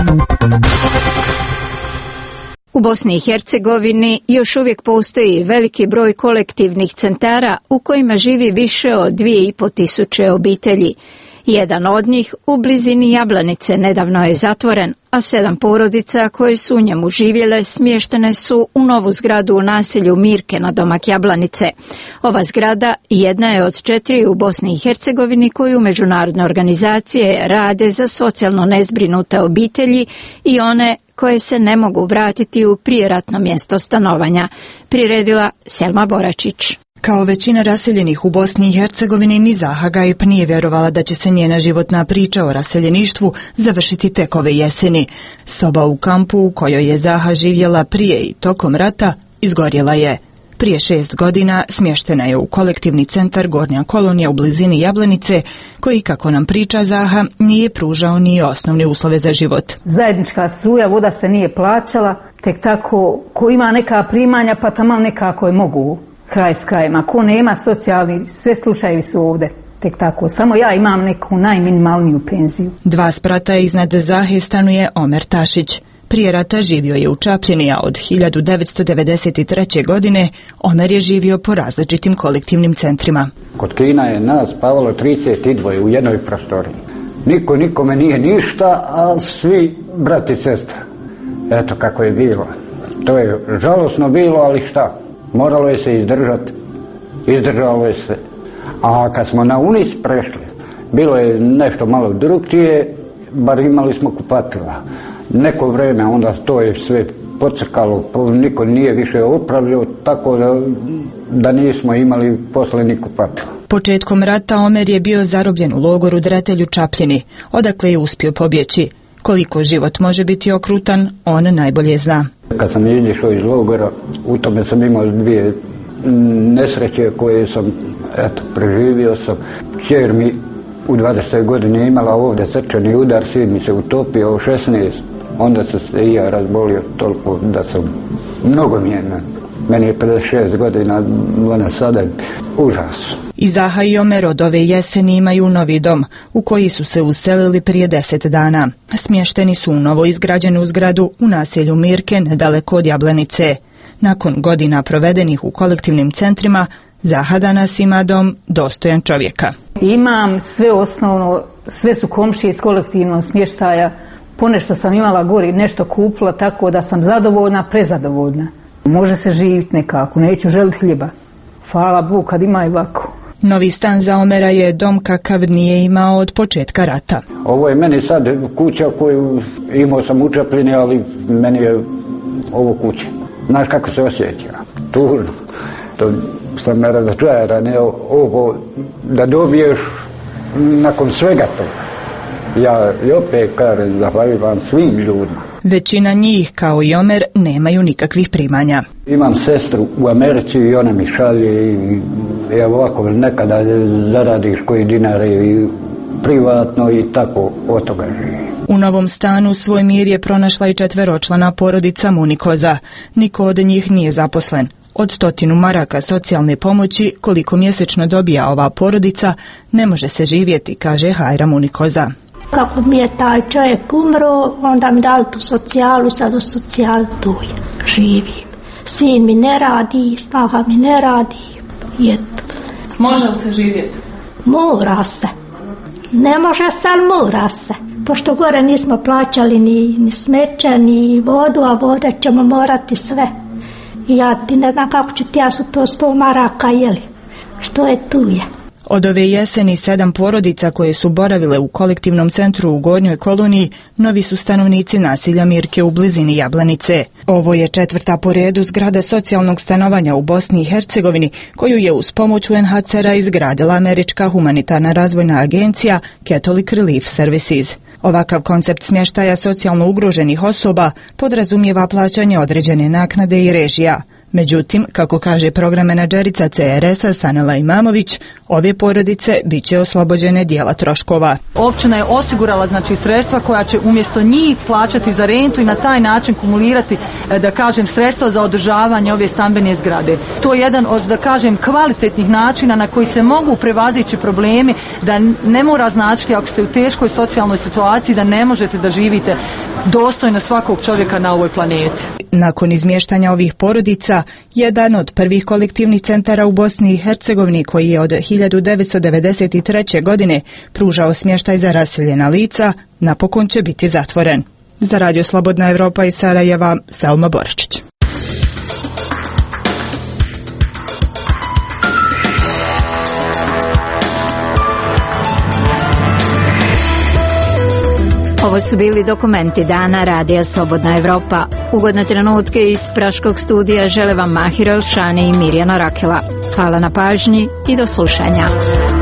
U Bosni i Hercegovini još uvijek postoji veliki broj kolektivnih centara u kojima živi više od dvije i po tisuće obitelji. Jedan od njih u blizini Jablanice nedavno je zatvoren, a sedam porodica koje su u njemu živjele smještene su u novu zgradu u naselju Mirke na domak Jablanice. Ova zgrada jedna je od četiri u Bosni i Hercegovini koju međunarodne organizacije rade za socijalno nezbrinute obitelji i one koje se ne mogu vratiti u prijeratno mjesto stanovanja, priredila Selma Boračić. Kao većina raseljenih u Bosni i Hercegovini, ni Zaha Gajip nije vjerovala da će se njena životna priča o raseljeništvu završiti tek ove jeseni. Soba u kampu u kojoj je Zaha živjela prije i tokom rata izgorjela je. Prije šest godina smještena je u kolektivni centar Gornja kolonija u blizini Jablanice, koji, kako nam priča Zaha, nije pružao ni osnovne uslove za život. Zajednička struja, voda se nije plaćala, tek tako ko ima neka primanja pa tamo nekako je mogu kraj s krajima. Ko nema socijalni, sve slučajevi su ovdje. Tek tako, samo ja imam neku najminimalniju penziju. Dva sprata iznad Zahe stanuje Omer Tašić. Prije rata živio je u Čapljini, a od hiljadu devetsto devedeset treće. godine Omer je živio po različitim kolektivnim centrima. Kod Kina je nas spavalo trideset dva u jednoj prostoriji. Niko nikome nije ništa, a svi brat i sestra. Eto kako je bilo. To je žalosno bilo, ali šta? Moralo je se izdržati. Izdržalo je se. A kad smo na Unis prešli, bilo je nešto malo drugčije, bar imali smo kupatila. Neko vrijeme onda to je sve pocrkalo, niko nije više upravljao, tako da, da nismo imali posle ni kupatila. Početkom rata Omer je bio zarobljen u logoru Dretelj u Čapljini, odakle je uspio pobjeći. Koliko život može biti okrutan, on najbolje zna. Kad sam izišao iz logora, u tome sam imao dvije nesreće koje sam, eto, preživio sam. Kćer mi u dvadeset godine imala ovdje srčani udar, sin mi se utopio u šesnaest. Onda sam se i ja razbolio toliko da sam mnogo mijenjan. Meni je pedeset šest godina, ona sada je užas. I Zaha i Omer od ove jeseni imaju novi dom, u koji su se uselili prije deset dana. Smješteni su u novo izgrađenu zgradu u naselju Mirke, nedaleko od Jablanice. Nakon godina provedenih u kolektivnim centrima, Zaha danas ima dom dostojan čovjeka. Imam sve osnovno, sve su komšije iz kolektivnog smještaja. Ponešto sam imala gori, nešto kupila, tako da sam zadovoljna, prezadovoljna. Može se živjeti nekako, neću želiti hljeba. Hvala Bogu kad ima i ovako. Novi stan za Omera je dom kakav nije imao od početka rata. Ovo je meni sad kuća koju imao sam u Čapljini, ali meni je ovo kuća. Znaš kako se osjeća? Tužno. To sam razočaran, ovo da dobiješ nakon svega toga. Ja i opet kažem, zahvaljujem svim ljudima. Većina njih, kao i Omer, nemaju nikakvih primanja. Imam sestru u Americi i ona mi šalje i evo ovako nekada zaradiš koji dinare i privatno i tako od toga živi. U novom stanu svoj mir je pronašla i četveročlana porodica Munikoza. Niko od njih nije zaposlen. Od stotinu maraka socijalne pomoći, koliko mjesečno dobija ova porodica, ne može se živjeti, kaže Hajra Munikoza. Kako mi je taj čovjek umro, onda mi dali tu socijalu, sad u socijalu tu je, živim. Sin mi ne radi, snaha mi ne radi. Je. Može li se živjeti? Mora se. Ne može se, ali mora se. Pošto gore nismo plaćali ni, ni smeće, ni vodu, a vode ćemo morati sve. I ja ti ne znam kako ću ti, ja su to sto maraka jeli. Što je tu je. Od ove jeseni sedam porodica koje su boravile u kolektivnom centru u Gornjoj Koloniji novi su stanovnici naselja Mirke u blizini Jablanice. Ovo je četvrta po redu zgrada socijalnog stanovanja u Bosni i Hercegovini koju je uz pomoć U N H C R-a izgradila američka humanitarna razvojna agencija Catholic Relief Services. Ovakav koncept smještaja socijalno ugroženih osoba podrazumijeva plaćanje određene naknade i režija. Međutim, kako kaže program menadžerica C R S-a Sanela Imamović, ove porodice bit će oslobođene dijela troškova. Općina je osigurala znači sredstva koja će umjesto njih plaćati za rentu i na taj način kumulirati, da kažem, sredstva za održavanje ove stambene zgrade. To je jedan od, da kažem, kvalitetnih načina na koji se mogu prevazići problemi, da ne mora značiti ako ste u teškoj socijalnoj situaciji da ne možete da živite dostojno svakog čovjeka na ovoj planeti. Nakon izmještanja ovih porodica, jedan od prvih kolektivnih centara u Bosni i Hercegovini koji je od hiljadu devetsto devedeset treće. godine pružao smještaj za raseljena lica, napokon će biti zatvoren. Za Radio Slobodna Evropa iz Sarajeva, Selma Boračić. Ovo su bili dokumenti dana Radija Slobodna Evropa. Ugodne trenutke iz Praškog studija žele vam Mahir Elšani i Mirjana Rakela. Hvala na pažnji i do slušanja.